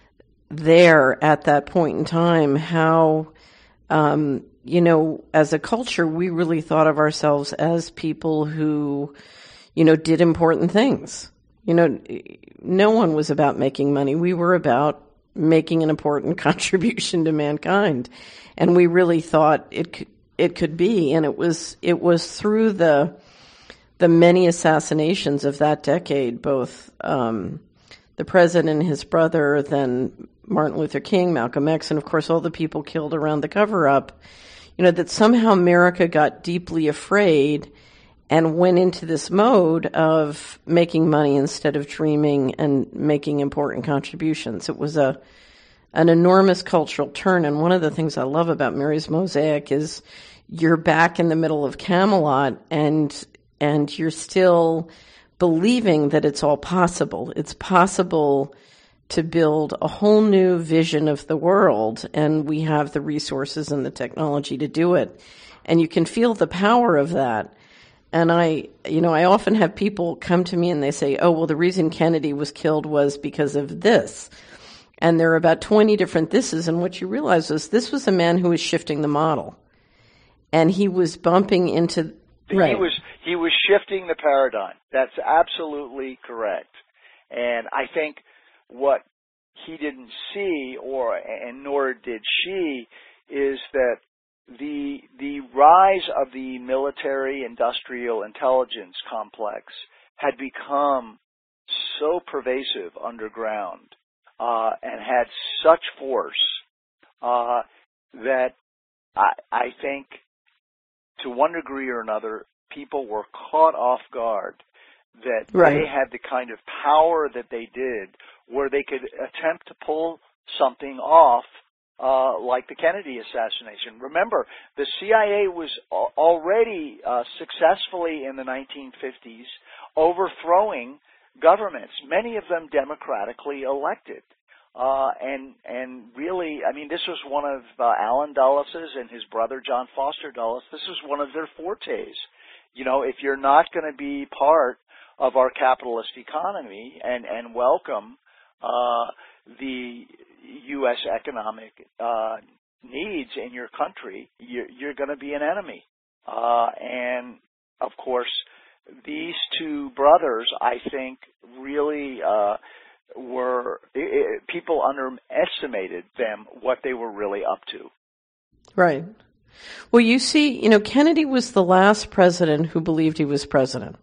there at that point in time how, um, you know, as a culture, we really thought of ourselves as people who, you know, did important things. You know, no one was about making money. We were about making an important contribution to mankind. And we really thought it could, it could be. And it was, it was through the, the many assassinations of that decade, both, um, the president and his brother, then Martin Luther King, Malcolm X, and of course all the people killed around the cover-up, you know, that somehow America got deeply afraid and went into this mode of making money instead of dreaming and making important contributions. It was a an enormous cultural turn, and one of the things I love about Mary's Mosaic is you're back in the middle of Camelot, and and you're still believing that it's all possible. It's possible to build a whole new vision of the world, and we have the resources and the technology to do it. And you can feel the power of that. And I, you know, I often have people come to me and they say, oh, well, the reason Kennedy was killed was because of this. And there are about twenty different thises, and what you realize is this was a man who was shifting the model. And he was bumping into... Right.
He was he was shifting the paradigm. That's absolutely correct. And I think what he didn't see, or and nor did she, is that the the rise of the military industrial intelligence complex had become so pervasive underground uh, and had such force uh, that I, I think, to one degree or another, people were caught off guard that
Right.
they had the kind of power that they did, where they could attempt to pull something off, uh, like the Kennedy assassination. Remember, the C I A was al- already uh, successfully in the nineteen fifties overthrowing governments, many of them democratically elected. Uh, and, and really, I mean, this was one of uh, Allen Dulles' and his brother John Foster Dulles. This was one of their fortes. You know, if you're not going to be part of our capitalist economy and, and welcome uh, the U S economic uh, needs in your country, you're, you're going to be an enemy. Uh, and, of course, these two brothers, I think, really uh, were it, it, people underestimated them, what they were really up to.
Right. Well, you see, you know, Kennedy was the last president who believed he was president.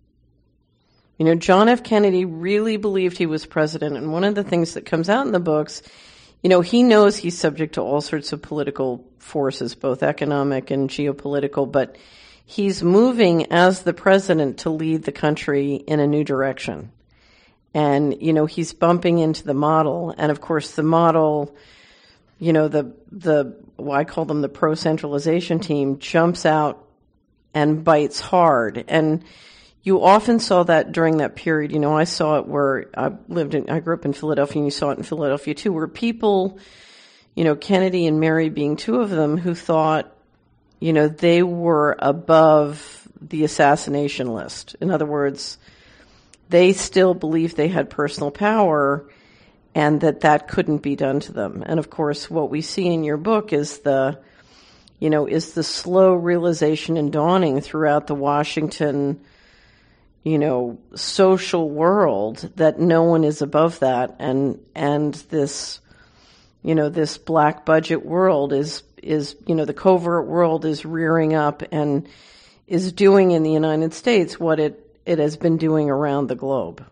You know, John F. Kennedy really believed he was president, and one of the things that comes out in the books, you know, he knows he's subject to all sorts of political forces, both economic and geopolitical, but he's moving as the president to lead the country in a new direction. And, you know, he's bumping into the model. And, of course, the model, you know, the, the well, I call them the pro-centralization team, jumps out and bites hard. And you often saw that during that period. You know, I saw it where I lived in, I grew up in Philadelphia, and you saw it in Philadelphia too, where people, you know, Kennedy and Mary being two of them, who thought, you know, they were above the assassination list. In other words, they still believed they had personal power and that that couldn't be done to them. And of course, what we see in your book is the, you know, is the slow realization and dawning throughout the Washington, you know, social world that no one is above that. And, and this, you know, this black budget world is, is, you know, the covert world is rearing up and is doing in the United States what it, it has been doing around the globe.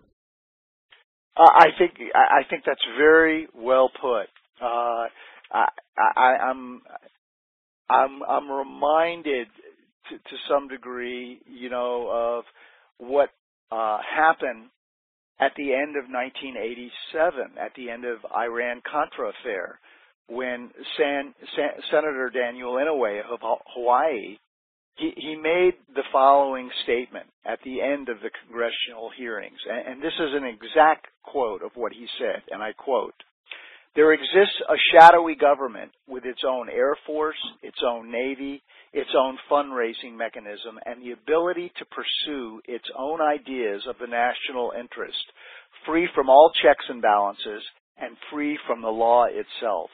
Uh, I think I think that's very well put. Uh, I, I, I'm I'm I'm reminded to, to some degree, you know, of what uh, happened at the end of nineteen eighty-seven, at the end of Iran-Contra affair, when San, San, Senator Daniel Inouye of Hawaii, he, he made the following statement at the end of the congressional hearings, and, and this is an exact quote of what he said, and I quote, "There exists a shadowy government with its own Air Force, its own Navy, its own fundraising mechanism, and the ability to pursue its own ideas of the national interest, free from all checks and balances, and free from the law itself."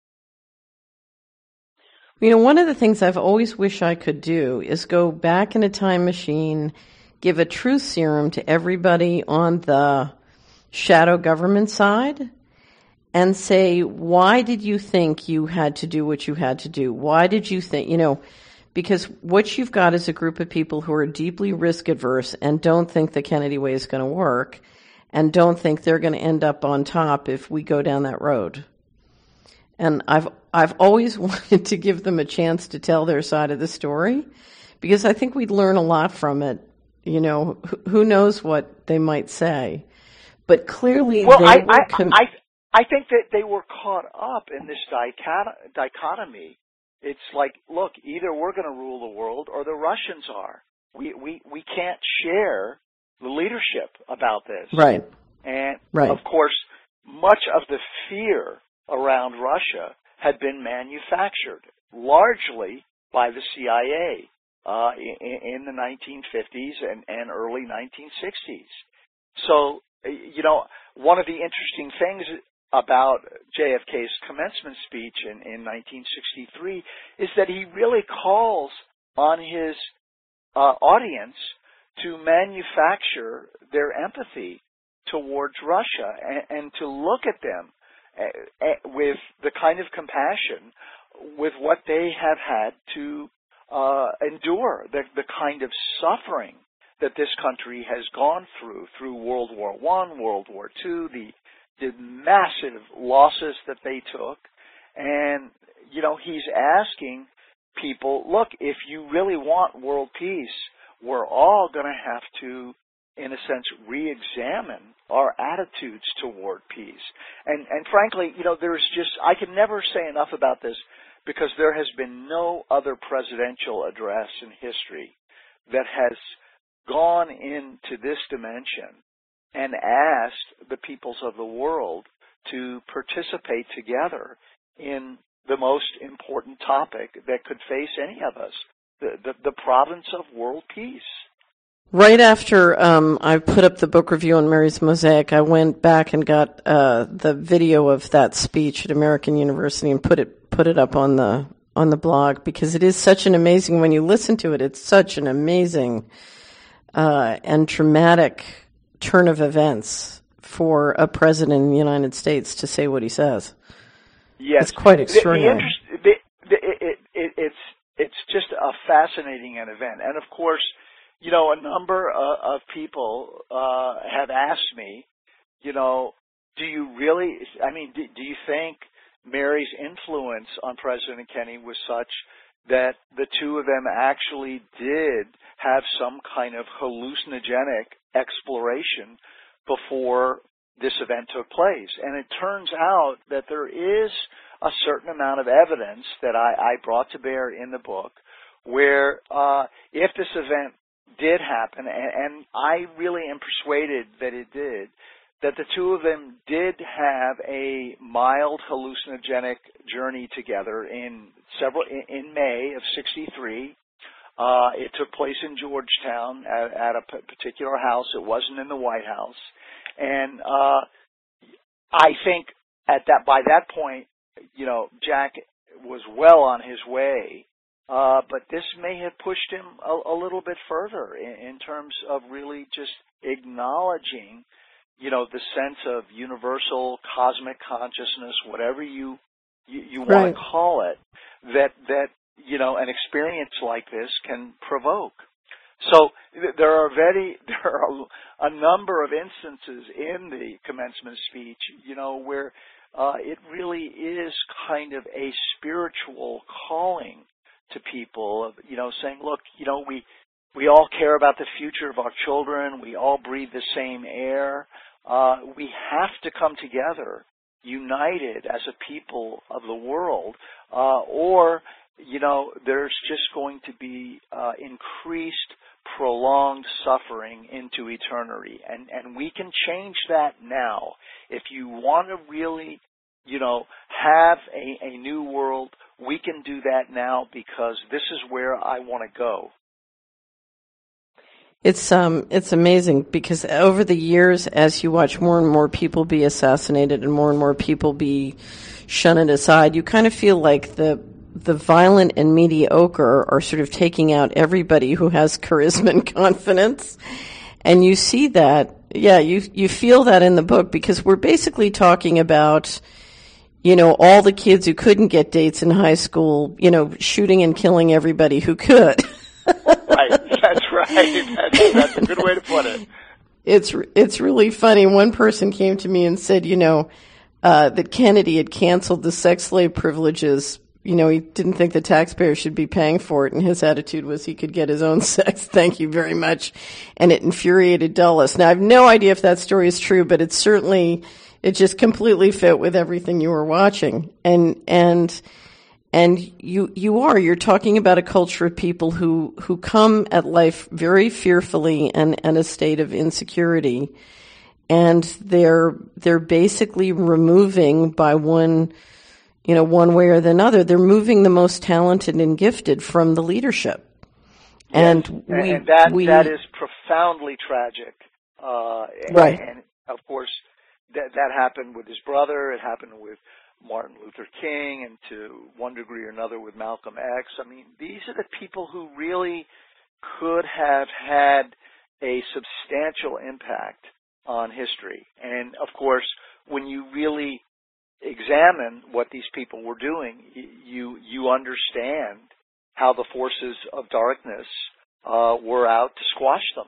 You know, one of the things I've always wished I could do is go back in a time machine, give a truth serum to everybody on the shadow government side, and say, why did you think you had to do what you had to do? Why did you think, you know, because what you've got is a group of people who are deeply risk adverse and don't think the Kennedy way is going to work and don't think they're going to end up on top if we go down that road. And I've I've always wanted to give them a chance to tell their side of the story because I think we'd learn a lot from it. You know, who knows what they might say. But clearly
well,
they
I,
were
I,
con-
I, I think that they were caught up in this dichot- dichotomy. It's like, look, either we're going to rule the world or the Russians are. We, we, we can't share the leadership about this.
Right.
And,
right.
of course, much of the fear around Russia had been manufactured largely by the C I A uh, in, in the nineteen fifties and, and early nineteen sixties. So, you know, one of the interesting things about J F K's commencement speech in, in nineteen sixty-three is that he really calls on his uh, audience to manufacture their empathy towards Russia and, and to look at them uh, uh, with the kind of compassion with what they have had to uh, endure, the, the kind of suffering that this country has gone through, through World War One, World War Two, the, the massive losses that they took. And, you know, he's asking people, look, if you really want world peace, we're all going to have to in a sense, re-examine our attitudes toward peace. And, and frankly, you know, there's just, I can never say enough about this because there has been no other presidential address in history that has gone into this dimension and asked the peoples of the world to participate together in the most important topic that could face any of us, the, the, the province of world peace.
Right after um, I put up the book review on Mary's Mosaic, I went back and got uh, the video of that speech at American University and put it put it up on the on the blog because it is such an amazing. When you listen to it, it's such an amazing uh, and dramatic turn of events for a president in the United States to say what he says.
Yes,
it's quite extraordinary.
The, the, the, it, it, it's it's just a fascinating event, and of course, you know, a number of, of people uh, have asked me, you know, do you really? I mean, do, do you think Mary's influence on President Kennedy was such that the two of them actually did have some kind of hallucinogenic exploration before this event took place? And it turns out that there is a certain amount of evidence that I, I brought to bear in the book where uh, if this event did happen, and, and I really am persuaded that it did, that the two of them did have a mild hallucinogenic journey together in several in, in May of sixty-three. Uh, it took place in Georgetown at, at a p- particular house. It wasn't in the White House, and uh, I think at that by that point, you know, Jack was well on his way. Uh, but this may have pushed him a, a little bit further in, in terms of really just acknowledging, you know, the sense of universal cosmic consciousness, whatever you you, you
right.
want to call it, that that you know an experience like this can provoke. So th- there are very there are a number of instances in the commencement speech, you know, where uh, it really is kind of a spiritual calling to people, of, you know, saying, look, you know, we we all care about the future of our children. We all breathe the same air. Uh, we have to come together, united as a people of the world, uh, or, you know, there's just going to be uh, increased, prolonged suffering into eternity. And, and we can change that now. If you want to really, you know, have a, a new world, we can do that now because this is where I want to go.
It's um it's amazing because over the years, as you watch more and more people be assassinated and more and more people be shunned aside, you kind of feel like the the violent and mediocre are sort of taking out everybody who has charisma and confidence. And you see that, yeah, you you feel that in the book because we're basically talking about, you know, all the kids who couldn't get dates in high school, you know, shooting and killing everybody who could.
Right, that's right. That's, that's a good way to put it.
It's it's really funny. One person came to me and said, you know, uh, that Kennedy had canceled the sex slave privileges. You know, he didn't think the taxpayer should be paying for it, and his attitude was he could get his own sex. Thank you very much. And it infuriated Dulles. Now, I have no idea if that story is true, but it's certainly, it just completely fit with everything you were watching. And, and, and you, you are, you're talking about a culture of people who, who come at life very fearfully and in a state of insecurity. And they're, they're basically removing by one, you know, one way or the other, they're moving the most talented and gifted from the leadership.
Yes,
And we,
and that,
we,
that is profoundly tragic. Uh,
right.
And, and of course, that, that happened with his brother. It happened with Martin Luther King, and to one degree or another with Malcolm X. I mean, these are the people who really could have had a substantial impact on history. And of course, when you really examine what these people were doing, you you understand how the forces of darkness uh, were out to squash them.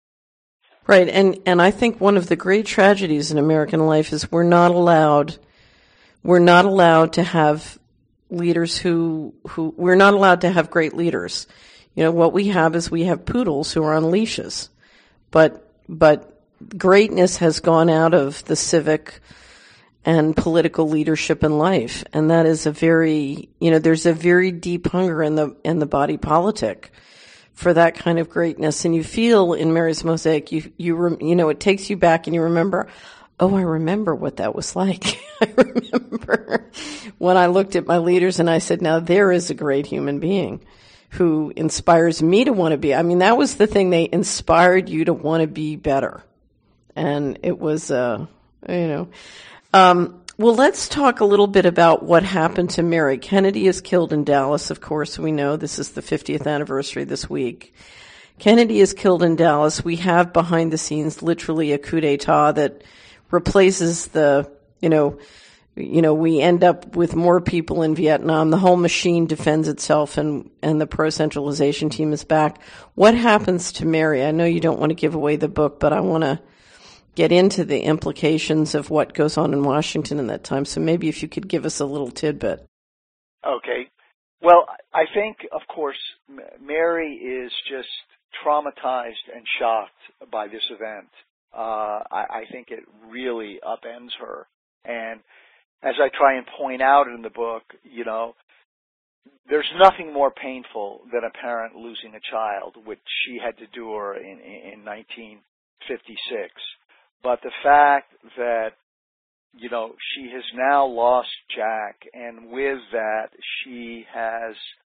Right, and and I think one of the great tragedies in American life is we're not allowed we're not allowed to have leaders who who we're not allowed to have great leaders. You know, what we have is we have poodles who are on leashes, but but greatness has gone out of the civic and political leadership in life. And that is a very, you know, there's a very deep hunger in the, in the body politic for that kind of greatness. And you feel in Mary's Mosaic, you, you, you know, it takes you back and you remember, oh, I remember what that was like. I remember when I looked at my leaders and I said, now there is a great human being who inspires me to want to be. I mean, that was the thing. They inspired you to want to be better. And it was, uh, you know, um, well, let's talk a little bit about what happened to Mary. Kennedy is killed in Dallas, of course. We know this is the fiftieth anniversary this week. Kennedy is killed in Dallas. We have behind the scenes literally a coup d'etat that replaces the, you know, you know, we end up with more people in Vietnam. The whole machine defends itself and, and the pro-centralization team is back. What happens to Mary? I know you don't want to give away the book, but I want to get into the implications of what goes on in Washington in that time. So maybe if you could give us a little tidbit.
Okay. Well, I think, of course, Mary is just traumatized and shocked by this event. Uh, I, I think it really upends her. And as I try and point out in the book, you know, there's nothing more painful than a parent losing a child, which she had to endure in, in nineteen fifty-six. But the fact that, you know, she has now lost Jack, and with that, she has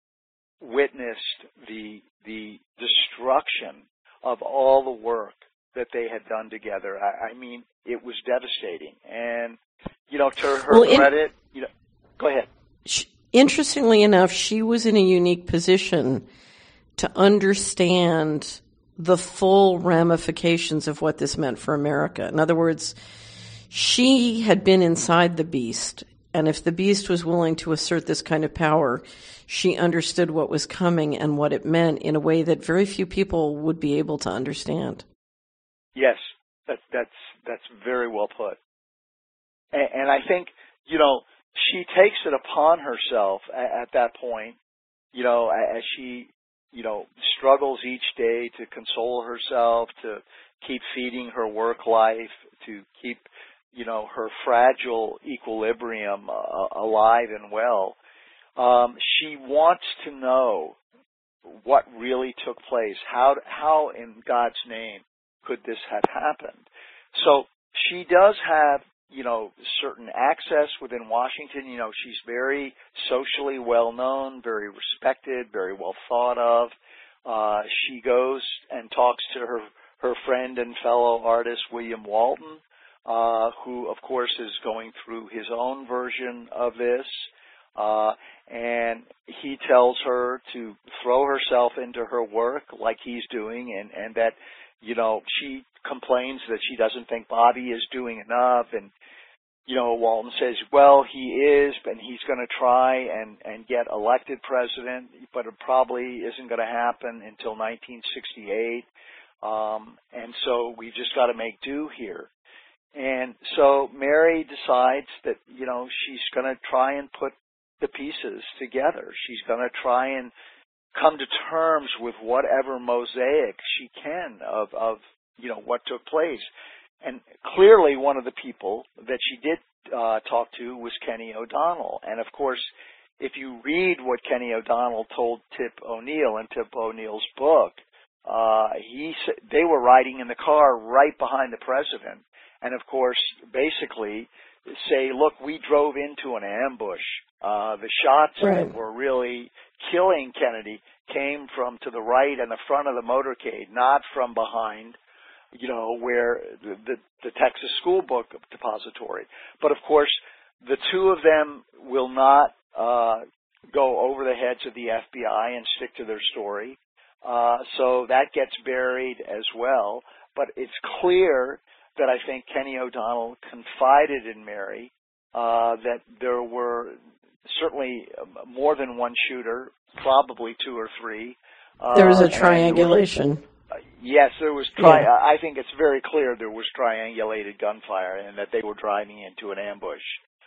witnessed the the destruction of all the work that they had done together. I, I mean, it was devastating. And, you know, to her
well,
credit, you know, go ahead.
She, interestingly enough, she was in a unique position to understand the full ramifications of what this meant for America. In other words, she had been inside the beast, and if the beast was willing to assert this kind of power, she understood what was coming and what it meant in a way that very few people would be able to understand.
Yes, that, that's that's very well put. And, and I think, you know, she takes it upon herself at, at that point, you know, as she, you know, struggles each day to console herself, to keep feeding her work life, to keep, you know, her fragile equilibrium uh, alive and well. Um, she wants to know what really took place. How, how in God's name could this have happened? So she does have, you know, certain access within Washington. You know, she's very socially well known, very respected, very well thought of. Uh, she goes and talks to her, her friend and fellow artist, William Walton, uh, who, of course, is going through his own version of this. Uh, and he tells her to throw herself into her work like he's doing, and, and that, you know, she complains that she doesn't think Bobby is doing enough. And, you know, Walton says, well, he is, and he's going to try and, and get elected president, but it probably isn't going to happen until nineteen sixty-eight. Um, and so we've just got to make do here. And so Mary decides that, you know, she's going to try and put the pieces together. She's going to try and come to terms with whatever mosaic she can of, of, you know, what took place. And clearly one of the people that she did uh, talk to was Kenny O'Donnell. And, of course, if you read what Kenny O'Donnell told Tip O'Neill in Tip O'Neill's book, uh, he they were riding in the car right behind the president. And, of course, basically say, look, we drove into an ambush. Uh, the shots
right.
that were really killing Kennedy came from to the right and the front of the motorcade, not from behind, you know, where the, the, the Texas School Book Depository. But, of course, the two of them will not uh, go over the heads of the F B I and stick to their story. Uh, so that gets buried as well. But it's clear that I think Kenny O'Donnell confided in Mary uh, that there were certainly more than one shooter, probably two or three. Uh,
there was a triangulation.
Uh, yes, there was. Tri-
yeah.
I think it's very clear there was triangulated gunfire and that they were driving into an ambush.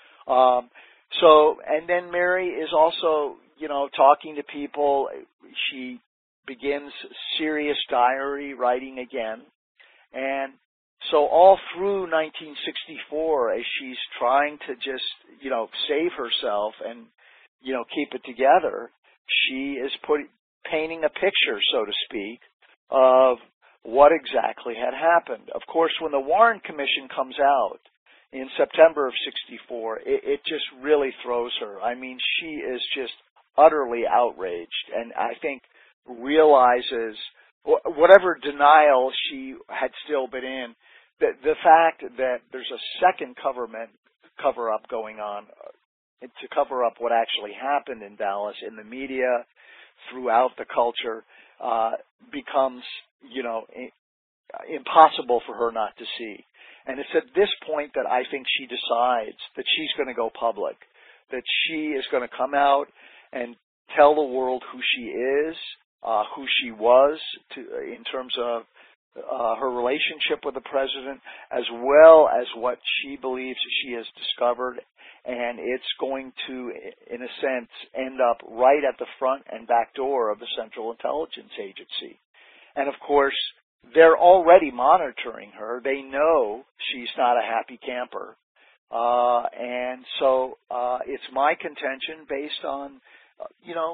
Um, so, and then Mary is also, you know, talking to people. She begins serious diary writing again. And so all through nineteen sixty-four, as she's trying to just, you know, save herself and, you know, keep it together, she is put, painting a picture, so to speak, of what exactly had happened. Of course, when the Warren Commission comes out in September of sixty-four, it, it just really throws her. I mean, she is just utterly outraged, and I think realizes whatever denial she had still been in, the, the fact that there's a second cover-up cover up going on to cover up what actually happened in Dallas in the media, throughout the culture, uh, becomes, you know, impossible for her not to see. And it's at this point that I think she decides that she's going to go public, that she is going to come out and tell the world who she is, uh, who she was to, in terms of uh, her relationship with the president, as well as what she believes she has discovered. And it's going to, in a sense, end up right at the front and back door of the Central Intelligence Agency. And of course, they're already monitoring her. They know she's not a happy camper. Uh, and so uh, it's my contention, based on, uh, you know,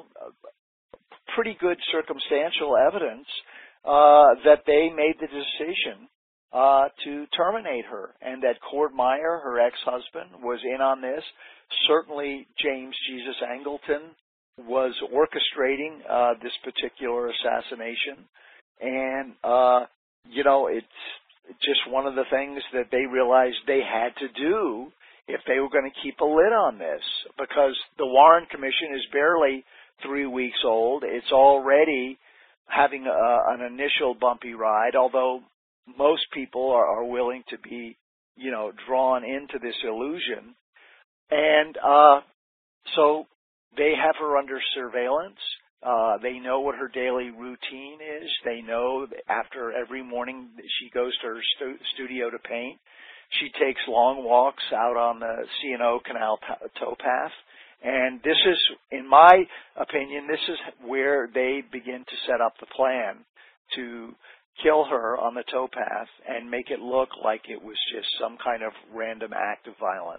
pretty good circumstantial evidence, uh, that they made the decision uh, to terminate her, and that Cord Meyer, her ex-husband, was in on this. Certainly James Jesus Angleton was orchestrating uh, this particular assassination. And, uh, you know, it's just one of the things that they realized they had to do if they were going to keep a lid on this, because the Warren Commission is barely three weeks old. It's already having a, an initial bumpy ride, although most people are, are willing to be, you know, drawn into this illusion. And uh, so they have her under surveillance. Uh, they know what her daily routine is. They know that after every morning she goes to her stu- studio to paint. She takes long walks out on the C and O Canal towpath. And this is, in my opinion, this is where they begin to set up the plan to kill her on the towpath and make it look like it was just some kind of random act of violence.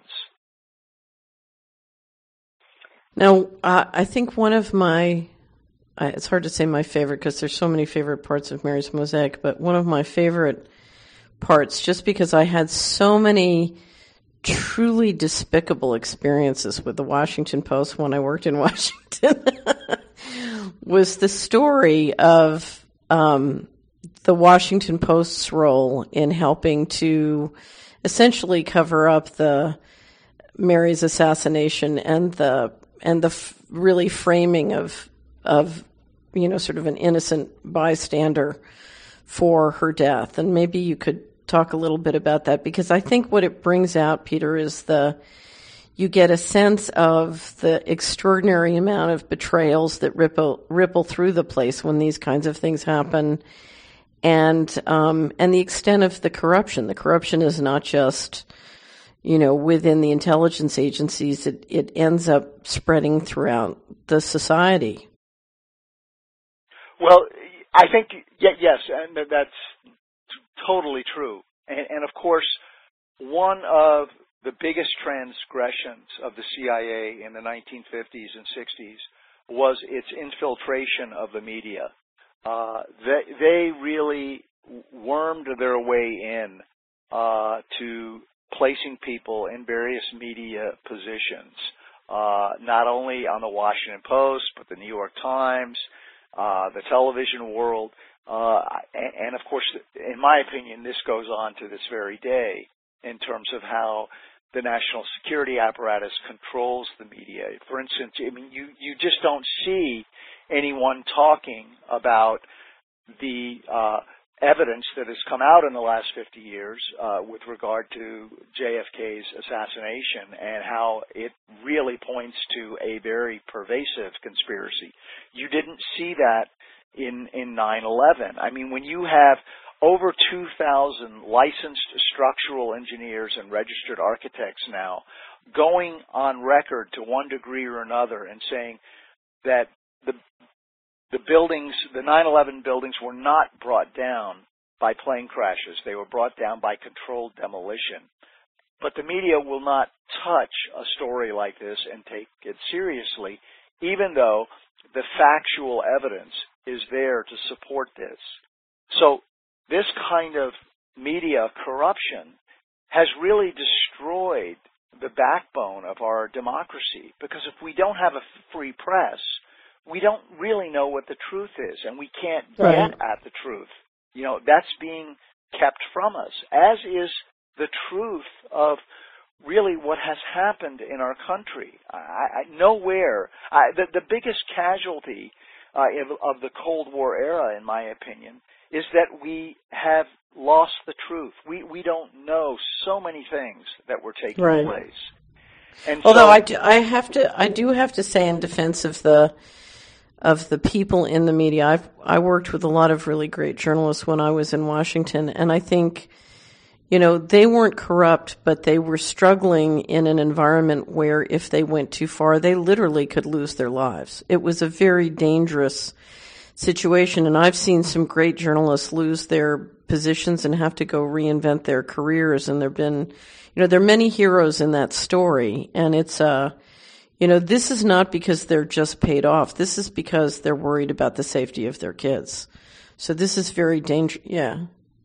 Now, uh, I think one of my, uh, it's hard to say my favorite because there's so many favorite parts of Mary's Mosaic, but one of my favorite parts, just because I had so many truly despicable experiences with the Washington Post when I worked in Washington, was the story of um, the Washington Post's role in helping to essentially cover up the Mary's assassination and the and the f- really framing of of you know sort of an innocent bystander for her death. And maybe you could talk a little bit about that, because I think what it brings out, Peter, is the you get a sense of the extraordinary amount of betrayals that ripple ripple through the place when these kinds of things happen, and um, and the extent of the corruption. The corruption is not just, you know, within the intelligence agencies. It it ends up spreading throughout the society.
Well, I think yeah, yes, and that's totally true. And, and of course, one of the biggest transgressions of the C I A in the nineteen fifties and sixties was its infiltration of the media. Uh, they, they really wormed their way in uh, to placing people in various media positions, uh, not only on the Washington Post, but the New York Times, uh, the television world. Uh, and, and of course, in my opinion, this goes on to this very day in terms of how the national security apparatus controls the media. For instance, I mean, you, you just don't see anyone talking about the uh, evidence that has come out in the last fifty years uh, with regard to J F K's assassination and how it really points to a very pervasive conspiracy. You didn't see that in in nine eleven. I mean, when you have over two thousand licensed structural engineers and registered architects now going on record to one degree or another and saying that the the buildings, the nine eleven buildings, were not brought down by plane crashes. They were brought down by controlled demolition. But the media will not touch a story like this and take it seriously, even though the factual evidence is there to support this. So this kind of media corruption has really destroyed the backbone of our democracy, because if we don't have a free press, we don't really know what the truth is, and we can't
Right.
get at the truth. You know, that's being kept from us, as is the truth of really what has happened in our country. I, I, nowhere, I, the, the biggest casualty uh, of, of the Cold War era, in my opinion, is that we have lost the truth. We we don't know so many things that were taking
Right.
place. And
Although
so,
I, do, I have to, I do have to say in defense of the of the people in the media, I've I worked with a lot of really great journalists when I was in Washington, and I think, you know, they weren't corrupt, but they were struggling in an environment where if they went too far, they literally could lose their lives. It was a very dangerous situation, and I've seen some great journalists lose their positions and have to go reinvent their careers, and there've been, you know, there are many heroes in that story, and it's, uh, you know, this is not because they're just paid off. This is because they're worried about the safety of their kids. So this is very dangerous, yeah,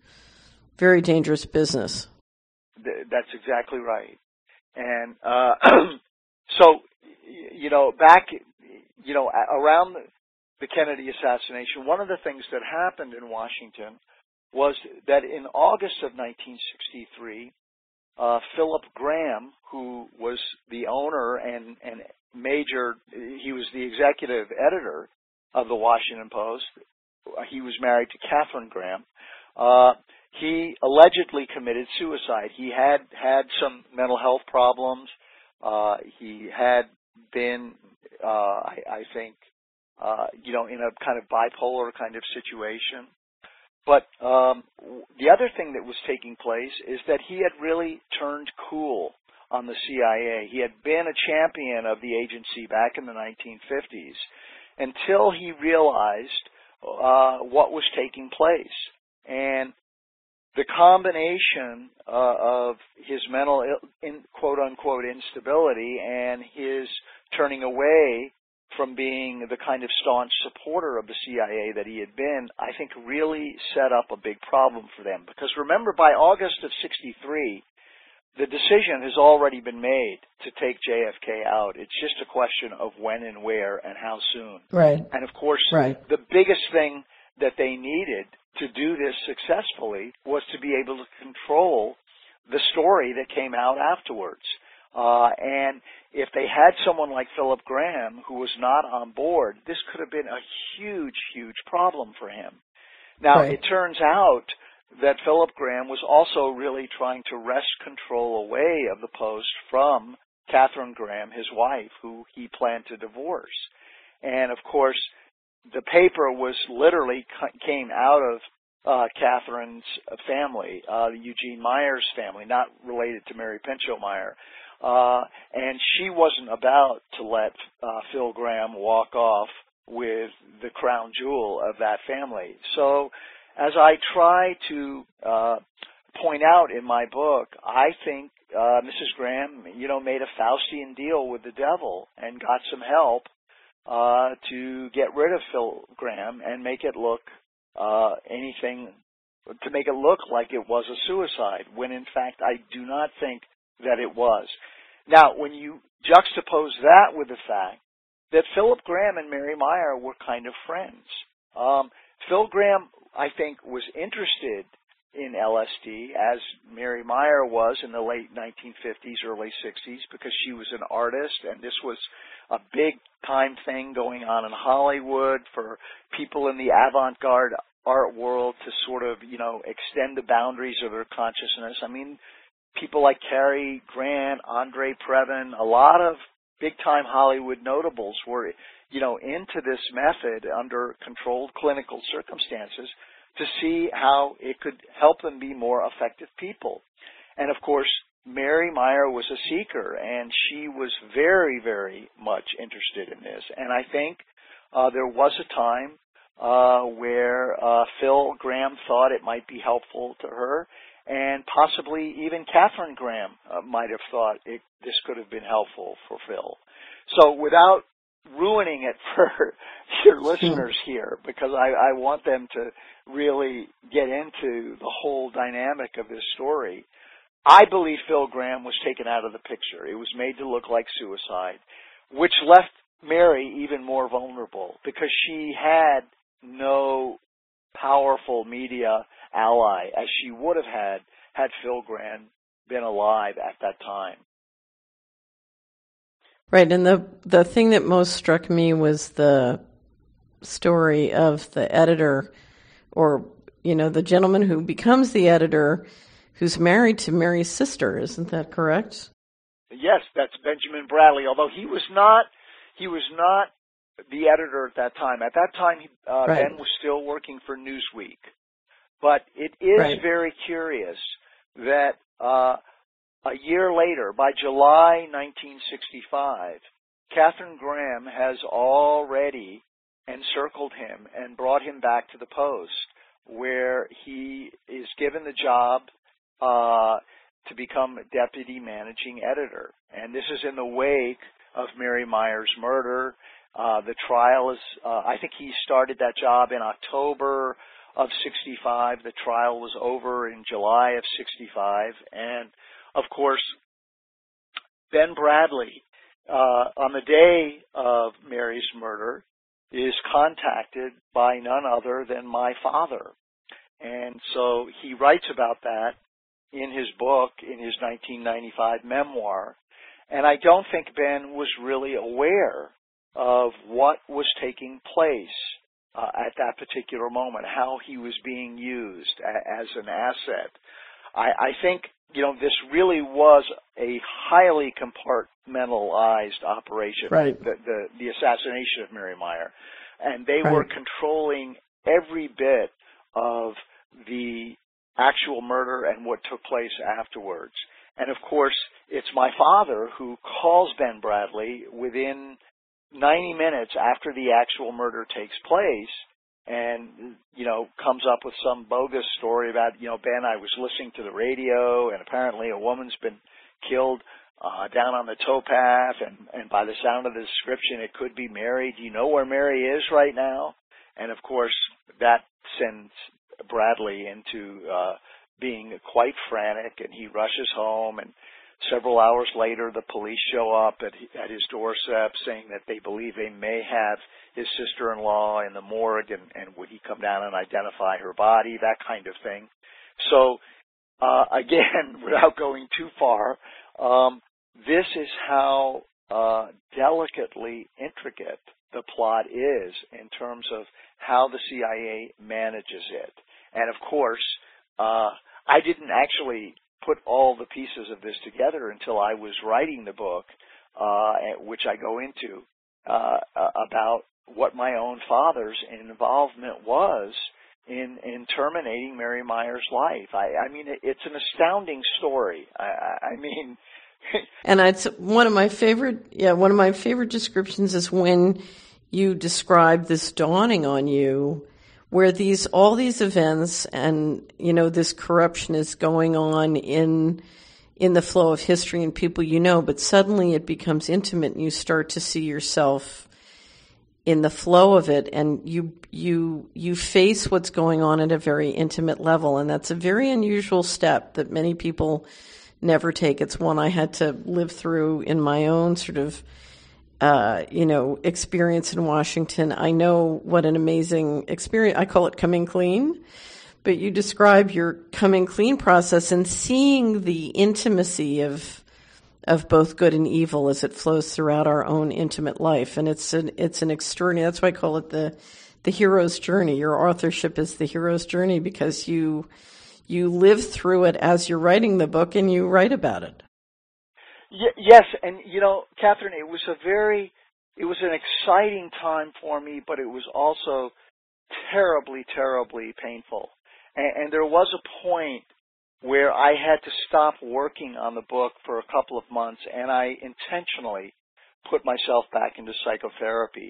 very dangerous business.
th- that's exactly right. And uh, so, you know, back, you know, around the, the Kennedy assassination, one of the things that happened in Washington was that in August of nineteen sixty-three, uh, Philip Graham, who was the owner and, and major, he was the executive editor of the Washington Post. He was married to Katharine Graham. Uh, he allegedly committed suicide. He had had some mental health problems. Uh, he had been, uh, I, I think, uh, you know, in a kind of bipolar kind of situation. But um, the other thing that was taking place is that he had really turned cool on the C I A. He had been a champion of the agency back in the nineteen fifties until he realized uh, what was taking place. And the combination uh, of his mental, in, quote-unquote, instability and his turning away from being the kind of staunch supporter of the C I A that he had been, I think really set up a big problem for them. Because remember, by August of sixty-three, the decision has already been made to take J F K out. It's just a question of when and where and how soon.
Right.
And of course,
Right.
the biggest thing that they needed to do this successfully was to be able to control the story that came out afterwards. Uh, and if they had someone like Philip Graham who was not on board, this could have been a huge, huge problem for him. Now,
Right.
it turns out that Philip Graham was also really trying to wrest control away of the Post from Katharine Graham, his wife, who he planned to divorce. And, of course, the paper was literally came out of uh, Katharine's family, uh, the Eugene Myers family, not related to Mary Pinchot Meyer. Uh, and she wasn't about to let uh, Phil Graham walk off with the crown jewel of that family. So as I try to uh, point out in my book, I think uh, Missus Graham, you know, made a Faustian deal with the devil and got some help uh, to get rid of Phil Graham and make it look uh, anything, to make it look like it was a suicide, when in fact I do not think that it was. Now, when you juxtapose that with the fact that Philip Graham and Mary Meyer were kind of friends. Um, Phil Graham, I think, was interested in L S D, as Mary Meyer was in the late nineteen fifties, early sixties, because she was an artist, and this was a big-time thing going on in Hollywood for people in the avant-garde art world to sort of, you know, extend the boundaries of their consciousness. I mean, people like Cary Grant, Andre Previn, a lot of big-time Hollywood notables were, you know, into this method under controlled clinical circumstances to see how it could help them be more effective people. And, of course, Mary Meyer was a seeker, and she was very, very much interested in this. And I think uh, there was a time uh, where uh, Phil Gramm thought it might be helpful to her, and possibly even Katharine Graham uh, might have thought it, this could have been helpful for Phil. So without ruining it for your listeners here, because I, I want them to really get into the whole dynamic of this story, I believe Phil Gramm was taken out of the picture. It was made to look like suicide, which left Mary even more vulnerable because she had no powerful media ally as she would have had had Phil Gramm been alive at that time.
Right, and the the thing that most struck me was the story of the editor, or, you know, the gentleman who becomes the editor, who's married to Mary's sister. Isn't that correct?
Yes, that's Benjamin Bradley, although he was not he was not the editor at that time. At that time, uh,
right.
Ben was still working for Newsweek. But it is
right.
very curious that uh, a year later, by July nineteen sixty-five, Katharine Graham has already encircled him and brought him back to the Post, where he is given the job uh, to become deputy managing editor. And this is in the wake of Mary Myers' murder. Uh, the trial is, uh, I think he started that job in October of sixty-five. The trial was over in July of sixty-five. And, of course, Ben Bradley, uh, on the day of Mary's murder, is contacted by none other than my father. And so he writes about that in his book, in his nineteen ninety-five memoir. And I don't think Ben was really aware of what was taking place uh, at that particular moment, how he was being used a- as an asset. I, I think, you know, this really was a highly compartmentalized operation,
right.
the, the, the assassination of Mary Meyer. And they
right.
were controlling every bit of the actual murder and what took place afterwards. And, of course, it's my father who calls Ben Bradley within ninety minutes after the actual murder takes place and, you know, comes up with some bogus story about, you know, Ben, I was listening to the radio and apparently a woman's been killed uh, down on the towpath, and, and by the sound of the description, it could be Mary. Do you know where Mary is right now? And, of course, that sends Bradley into uh, being quite frantic, and he rushes home, and several hours later, the police show up at, at his doorstep saying that they believe they may have his sister-in-law in the morgue, and, and would he come down and identify her body, that kind of thing. So, uh, again, without going too far, um, this is how uh, delicately intricate the plot is in terms of how the C I A manages it. And, of course, uh, I didn't actually put all the pieces of this together until I was writing the book, uh, which I go into, uh, about what my own father's involvement was in, in terminating Mary Meyer's life. I, I mean, it's an astounding story. I, I mean...
and it's one of my favorite, yeah, one of my favorite descriptions is when you describe this dawning on you, where these, all these events and, you know, this corruption is going on in, in the flow of history and people you know, but suddenly it becomes intimate and you start to see yourself in the flow of it, and you, you, you face what's going on at a very intimate level. And that's a very unusual step that many people never take. It's one I had to live through in my own sort of Uh, you know, experience in Washington. I know what an amazing experience. I call it coming clean, but you describe your coming clean process and seeing the intimacy of of both good and evil as it flows throughout our own intimate life. And it's an it's an extraordinary. That's why I call it the the hero's journey. Your authorship is the hero's journey because you you live through it as you're writing the book and you write about it.
Yes, and, you know, Catherine, it was a very, it was an exciting time for me, but it was also terribly, terribly painful. And, and there was a point where I had to stop working on the book for a couple of months, and I intentionally put myself back into psychotherapy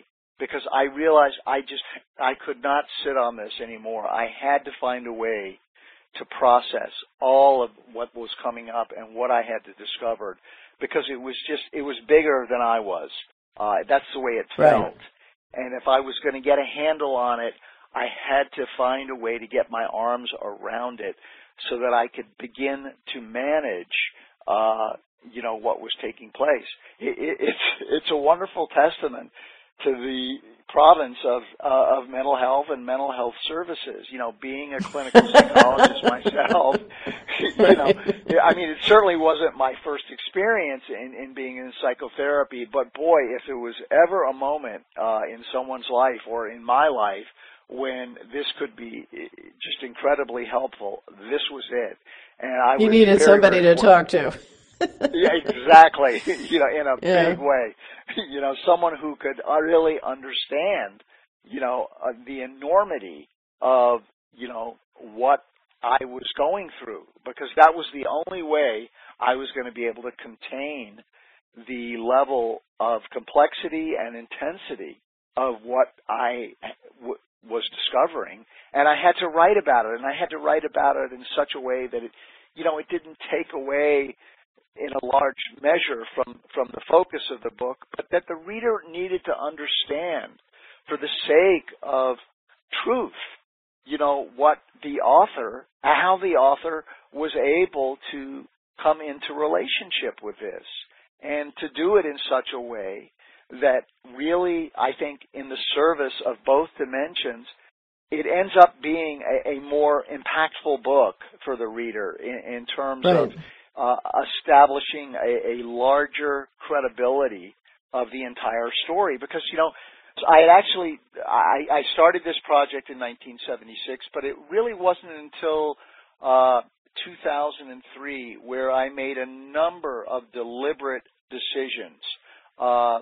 because I realized I just, I could not sit on this anymore. I had to find a way to process all of what was coming up and what I had to discover, because it was just, it was bigger than I was. Uh, that's the way it felt.
Right.
And if I was going to get a handle on it, I had to find a way to get my arms around it so that I could begin to manage, uh, you know, what was taking place. It, it, it's, it's a wonderful testament to the province of, uh, of mental health and mental health services. You know, being a clinical psychologist myself, you know, I mean, it certainly wasn't my first experience in, in being in psychotherapy, but boy, if there was ever a moment, uh, in someone's life or in my life when this could be just incredibly helpful, this was it. And I
you
was
needed
very,
somebody
very
to talk to.
Yeah, exactly. You know, in a
yeah.
big way. You know, someone who could really understand, you know, uh, the enormity of, you know, what I was going through, because that was the only way I was going to be able to contain the level of complexity and intensity of what I w- was discovering. And I had to write about it, and I had to write about it in such a way that it, you know, it didn't take away in a large measure from, from the focus of the book, but that the reader needed to understand, for the sake of truth, you know, what the author, how the author was able to come into relationship with this, and to do it in such a way that really, I think, in the service of both dimensions, it ends up being a, a more impactful book for the reader in, in terms
right.
of Uh, establishing a, a larger credibility of the entire story. Because, you know, I had actually, I, I started this project in nineteen seventy-six, but it really wasn't until uh, two thousand three where I made a number of deliberate decisions uh,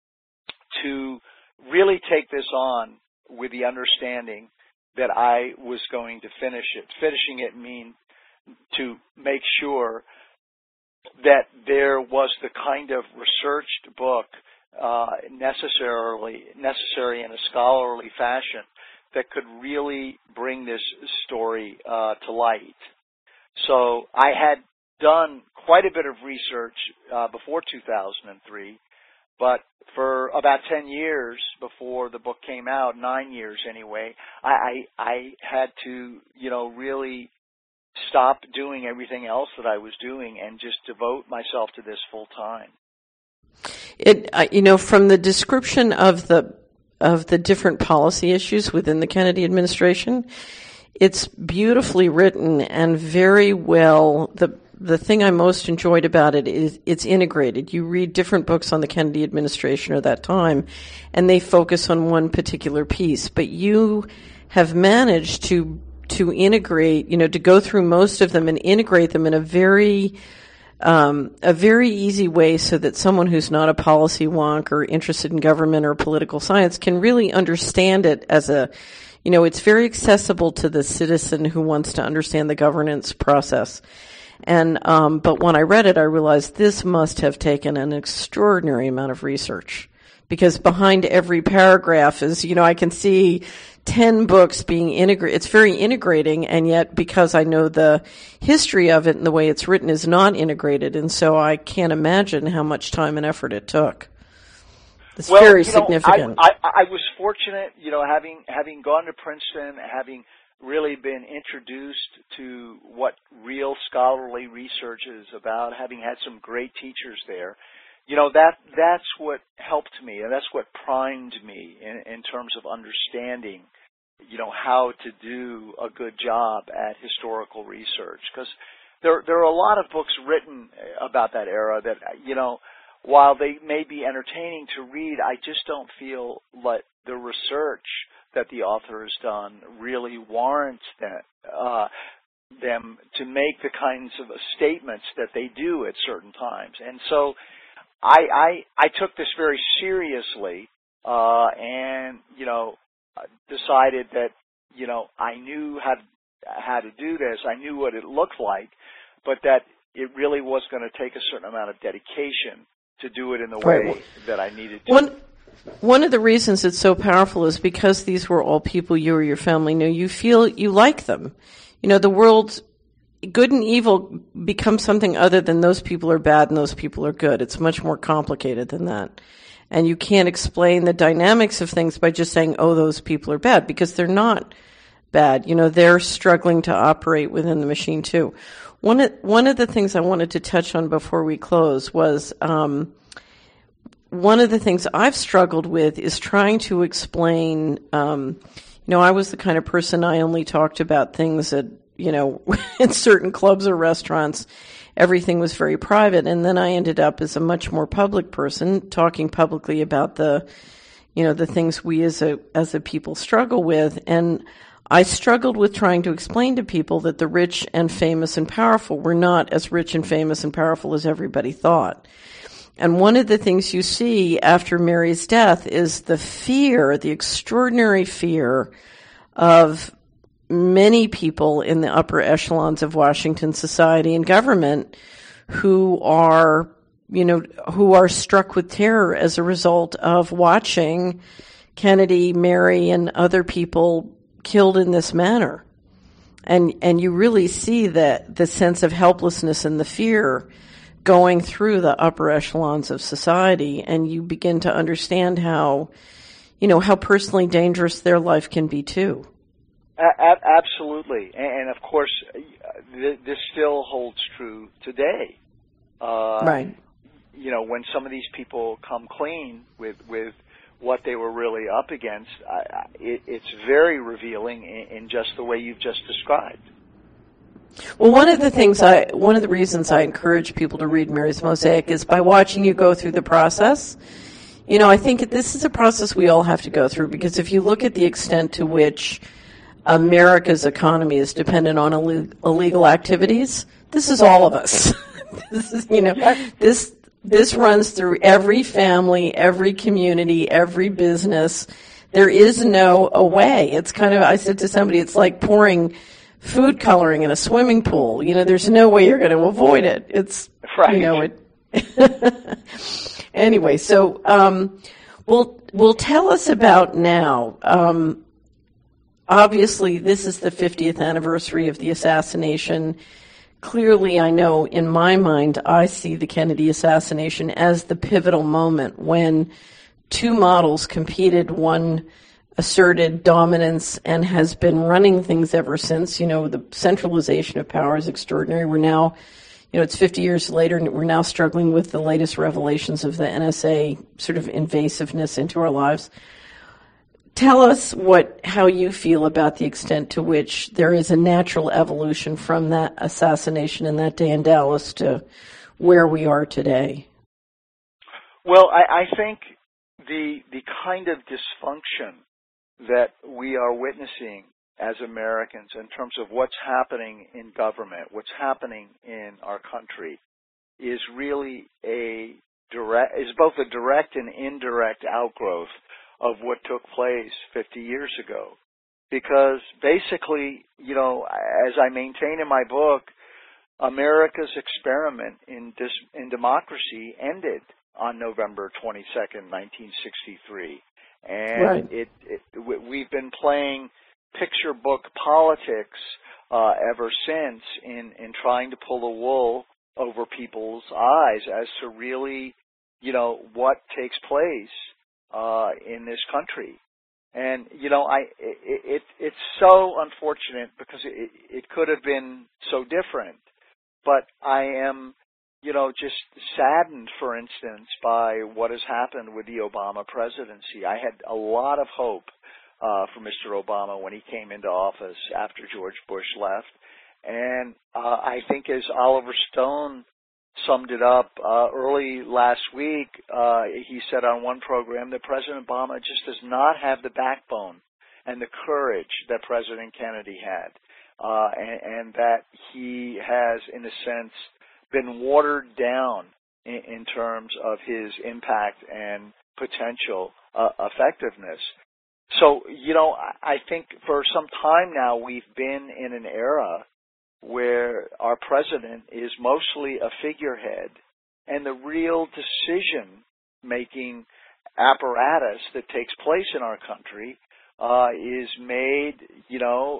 to really take this on with the understanding that I was going to finish it. Finishing it mean to make sure that there was the kind of researched book uh, necessarily necessary in a scholarly fashion that could really bring this story uh, to light. So I had done quite a bit of research uh, before two thousand three, but for about ten years before the book came out, nine years anyway, I, I, I had to, you know, really stop doing everything else that I was doing and just devote myself to this full time.
It, uh, you know, from the description of the of the different policy issues within the Kennedy administration, it's beautifully written and very well. The the thing I most enjoyed about it is it's integrated. You read different books on the Kennedy administration or that time, and they focus on one particular piece. But you have managed to to integrate, you know, to go through most of them and integrate them in a very, um, a very easy way so that someone who's not a policy wonk or interested in government or political science can really understand it as a, you know, it's very accessible to the citizen who wants to understand the governance process. And, um, but when I read it, I realized this must have taken an extraordinary amount of research, because behind every paragraph is, you know, I can see ten books being integrated. It's very integrating, and yet because I know the history of it and the way it's written is not integrated, and so I can't imagine how much time and effort it took. It's
well,
very
you know,
significant.
I, I, I was fortunate, you know, having having gone to Princeton, having really been introduced to what real scholarly research is about, having had some great teachers there. You know, that that's what helped me, and that's what primed me in, in terms of understanding, you know, how to do a good job at historical research. Because there, there are a lot of books written about that era that, you know, while they may be entertaining to read, I just don't feel like the research that the author has done really warrants that, uh, them to make the kinds of statements that they do at certain times. And so I, I, I took this very seriously, uh, and, you know, decided that, you know, I knew how to, how to do this. I knew what it looked like, but that it really was going to take a certain amount of dedication to do it in the
Right.
way that I needed to.
One, one of the reasons it's so powerful is because these were all people you or your family knew. You feel you like them. You know, the world, good and evil become something other than those people are bad and those people are good. It's much more complicated than that. And you can't explain the dynamics of things by just saying, oh, those people are bad, because they're not bad. You know, they're struggling to operate within the machine too. One of, one of the things I wanted to touch on before we close was, um, one of the things I've struggled with is trying to explain, um, you know, I was the kind of person, I only talked about things that, you know, in certain clubs or restaurants, everything was very private. And then I ended up as a much more public person, talking publicly about the, you know, the things we as a, as a people struggle with. And I struggled with trying to explain to people that the rich and famous and powerful were not as rich and famous and powerful as everybody thought. And one of the things you see after Mary's death is the fear, the extraordinary fear of many people in the upper echelons of Washington society and government who are, you know, who are struck with terror as a result of watching Kennedy, Mary, and other people killed in this manner. And, and you really see that the sense of helplessness and the fear going through the upper echelons of society, and you begin to understand how, you know, how personally dangerous their life can be too.
A- absolutely. And of course, this still holds true today. Uh,
right.
You know, when some of these people come clean with, with what they were really up against, I, it, it's very revealing in, in just the way you've just described.
Well, one of the things I, one of the reasons I encourage people to read Mary's Mosaic is by watching you go through the process. You know, I think this is a process we all have to go through, because if you look at the extent to which America's economy is dependent on Ill- illegal activities, this is all of us. This is, you know, this, this runs through every family, every community, every business. There is no a way. It's kind of, I said to somebody, it's like pouring food coloring in a swimming pool. You know, there's no way you're going to avoid it. It's,
right.
You know, it. Anyway, so, um, well, well, tell us about now. Um, obviously, this is the fiftieth anniversary of the assassination. Clearly, I know in my mind, I see the Kennedy assassination as the pivotal moment when two models competed, one asserted dominance and has been running things ever since. You know, the centralization of power is extraordinary. We're now, you know, it's fifty years later, and we're now struggling with the latest revelations of the N S A sort of invasiveness into our lives. Tell us what, how you feel about the extent to which there is a natural evolution from that assassination in that day in Dallas to where we are today.
Well, I, I think the the kind of dysfunction that we are witnessing as Americans in terms of what's happening in government, what's happening in our country, is really a direct, is both a direct and indirect outgrowth of what took place fifty years ago. Because basically, you know, as I maintain in my book, America's experiment in dis, in democracy ended on November twenty-second, nineteen sixty-three. And
right.
it, it, we've been playing picture book politics uh, ever since in, in trying to pull the wool over people's eyes as to really, you know, what takes place uh, in this country. And, you know, I it, it it's so unfortunate because it, it could have been so different. But I am, you know, just saddened, for instance, by what has happened with the Obama presidency. I had a lot of hope uh, for Mister Obama when he came into office after George Bush left. And uh, I think as Oliver Stone summed it up uh, early last week, uh, he said on one program that President Obama just does not have the backbone and the courage that President Kennedy had, uh, and, and that he has, in a sense, been watered down in, in terms of his impact and potential uh, effectiveness. So, you know, I, I think for some time now we've been in an era where our president is mostly a figurehead, and the real decision-making apparatus that takes place in our country uh, is made, you know,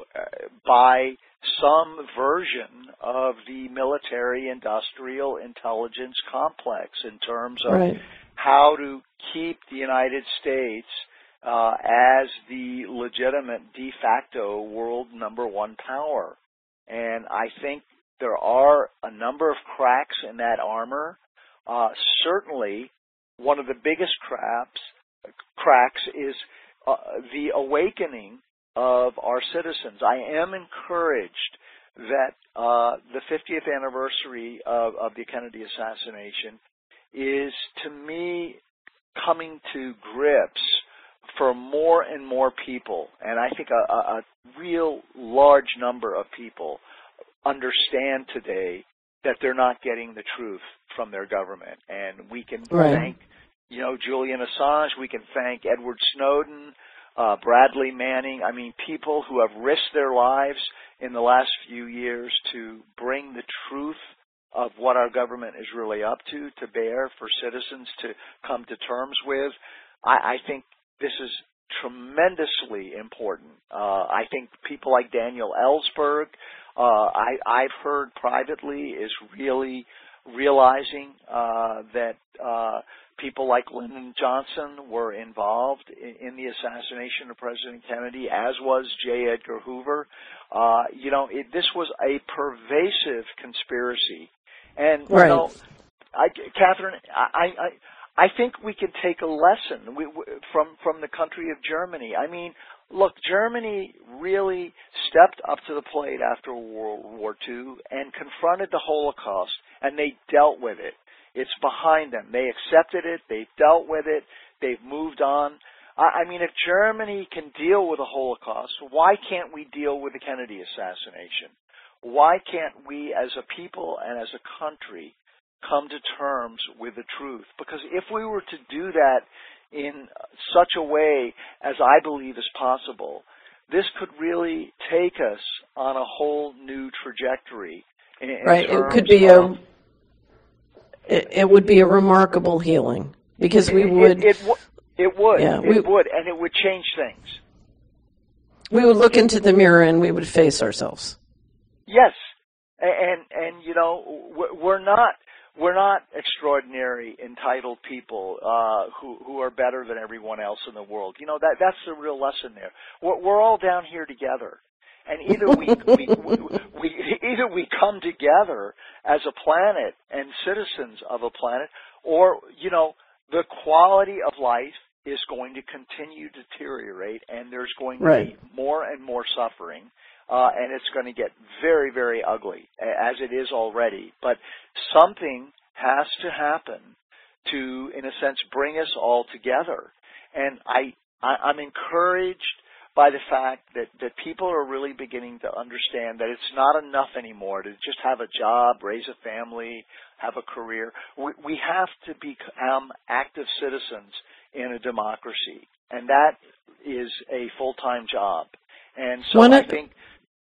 by some version of the military-industrial intelligence complex in terms of
right.
how to keep the United States uh, as the legitimate de facto world number one power. And I think there are a number of cracks in that armor. Uh, certainly, one of the biggest cracks, cracks is uh, the awakening of our citizens. I am encouraged that uh, the fiftieth anniversary of, of the Kennedy assassination is, to me, coming to grips for more and more people, and I think a, a, a real large number of people understand today that they're not getting the truth from their government. And we can
right.
thank, you know, Julian Assange, we can thank Edward Snowden, uh, Bradley Manning, I mean, people who have risked their lives in the last few years to bring the truth of what our government is really up to to bear for citizens to come to terms with. I, I think this is tremendously important. Uh, I think people like Daniel Ellsberg, uh, I, I've heard privately, is really realizing uh, that uh, people like Lyndon Johnson were involved in, in the assassination of President Kennedy, as was J. Edgar Hoover. Uh, you know, it, this was a pervasive conspiracy. And, you
right.
know, I, Catherine, I, I, I think we could take a lesson we, from, from the country of Germany. I mean, look, Germany really stepped up to the plate after World War Two and confronted the Holocaust, and they dealt with it. It's behind them. They accepted it. They've dealt with it. They've moved on. I, I mean, if Germany can deal with the Holocaust, why can't we deal with the Kennedy assassination? Why can't we as a people and as a country come to terms with the truth? Because if we were to do that in such a way as I believe is possible, this could really take us on a whole new trajectory. In, in
right. It could be
of,
a. It, it would be a remarkable healing because we would.
It, it, it would.
Yeah,
it
we,
would, and it would change things.
We would look into the mirror and we would face ourselves.
Yes, and and you know we're not we're not extraordinary, entitled people uh, who who are better than everyone else in the world. You know that that's the real lesson there. We're, we're all down here together, and either we, we, we we either we come together as a planet and citizens of a planet, or you know the quality of life is going to continue to deteriorate, and there's going to
right.
be more and more suffering. Uh, and it's going to get very, very ugly, as it is already. But something has to happen to, in a sense, bring us all together. And I, I, I'm encouraged by the fact that, that people are really beginning to understand that it's not enough anymore to just have a job, raise a family, have a career. We, we have to become active citizens in a democracy, and that is a full-time job. And so
One
I
of,
think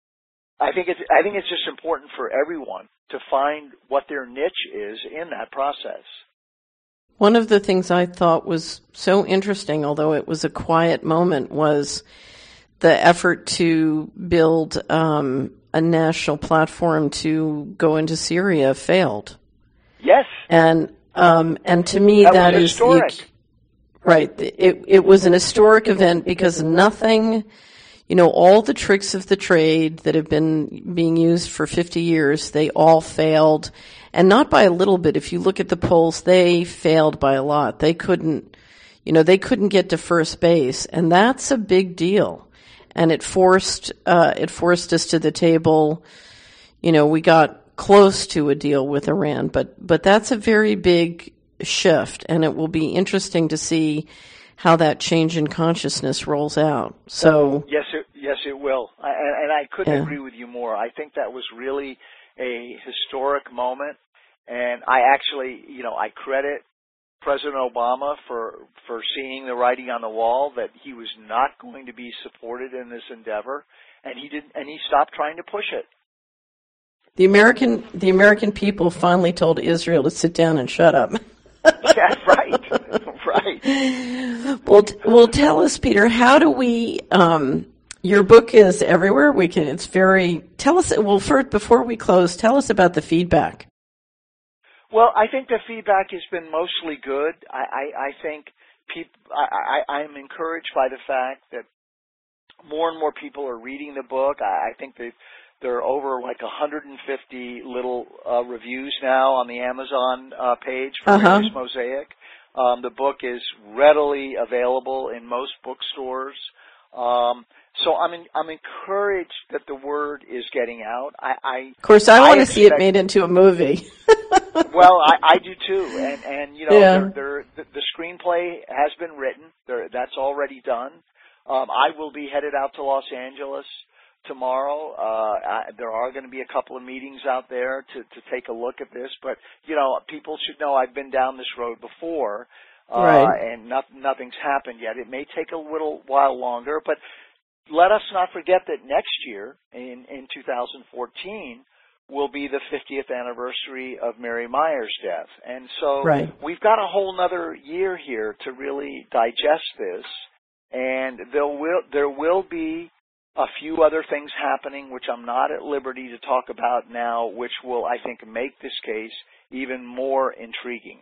I think it's I think it's just important for everyone to find what their niche is in that process.
One of the things I thought was so interesting, although it was a quiet moment, was the effort to build um, a national platform to go into Syria failed.
Yes.
And um, and to me
that,
that
was
is
historic.
You, right. It it was an historic event because nothing. You know, all the tricks of the trade that have been being used for fifty years, they all failed. And not by a little bit. If you look at the polls, they failed by a lot. They couldn't, you know, they couldn't get to first base. And that's a big deal. And it forced, uh, it forced us to the table. You know, we got close to a deal with Iran, but, but that's a very big shift. And it will be interesting to see how that change in consciousness rolls out. So
yes, it, yes, it will, I, and I couldn't
yeah.
agree with you more. I think that was really a historic moment, and I actually, you know, I credit President Obama for for seeing the writing on the wall that he was not going to be supported in this endeavor, and he didn't, and he stopped trying to push it.
The American the American people finally told Israel to sit down and shut up.
Yeah, right, right.
well, t- well, tell us, Peter, how do we, um, your book is everywhere. We can, it's very, tell us, well, first, before we close, tell us about the feedback.
Well, I think the feedback has been mostly good. I, I, I think people, I, I, I'm encouraged by the fact that more and more people are reading the book. I, I think that there are over like one hundred fifty little uh, reviews now on the Amazon uh, page for
Uh-huh.
Mary's Mosaic. Um, the book is readily available in most bookstores. Um, so I'm in, I'm encouraged that the word is getting out. I, I
of course, I, I want to see it
expect,
made into a movie.
well, I, I do too, and and you know,
yeah.
they're, they're, the, the screenplay has been written. They're, that's already done. Um, I will be headed out to Los Angeles tomorrow. Uh, I, there are going to be a couple of meetings out there to to take a look at this, but you know, people should know I've been down this road before. Uh,
right.
and not, nothing's happened yet. It may take a little while longer, but let us not forget that next year, in, in two thousand fourteen, will be the fiftieth anniversary of Mary Meyer's death. And so
right.
we've got a whole nother year here to really digest this, and there will, there will be a few other things happening which I'm not at liberty to talk about now, which will, I think, make this case even more intriguing.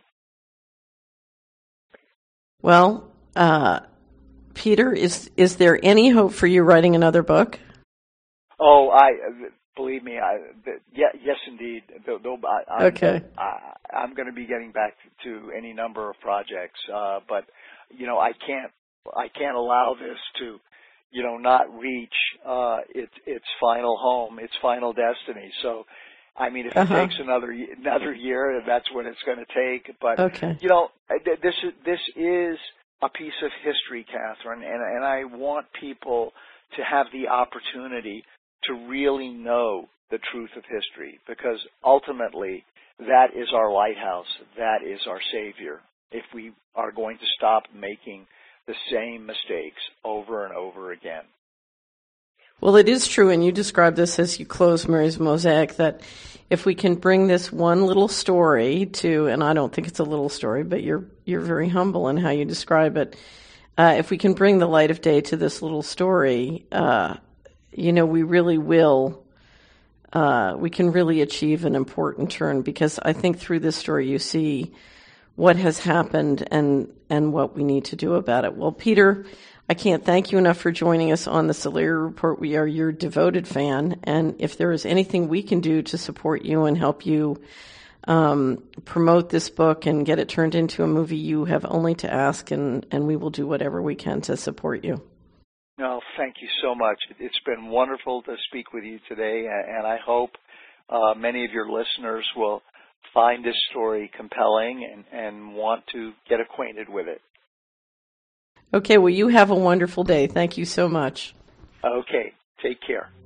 Well, uh, Peter, is is there any hope for you writing another book?
Oh, I believe me. I yeah, yes, indeed. I, I'm,
okay.
I, I'm going to be getting back to any number of projects, uh, but you know, I can't I can't allow this to, you know, not reach uh, its its final home, its final destiny. So, I mean, if it
uh-huh.
takes another another year, that's what it's going to take. But
okay.
you know, this is this is a piece of history, Catherine, and and I want people to have the opportunity to really know the truth of history, because ultimately that is our lighthouse, that is our savior. If we are going to stop making the same mistakes over and over again.
Well, it is true, and you describe this as you close Mary's Mosaic, that if we can bring this one little story to, and I don't think it's a little story, but you're you're very humble in how you describe it. Uh, if we can bring the light of day to this little story, uh, you know, we really will, uh, we can really achieve an important turn, because I think through this story you see what has happened and, and what we need to do about it. Well, Peter, I can't thank you enough for joining us on the Solaria Report. We are your devoted fan, and if there is anything we can do to support you and help you um, promote this book and get it turned into a movie, you have only to ask, and, and we will do whatever we can to support you.
No, thank you so much. It's been wonderful to speak with you today, and I hope uh, many of your listeners will find this story compelling and, and want to get acquainted with it.
Okay, well, you have a wonderful day. Thank you so much.
Okay, take care.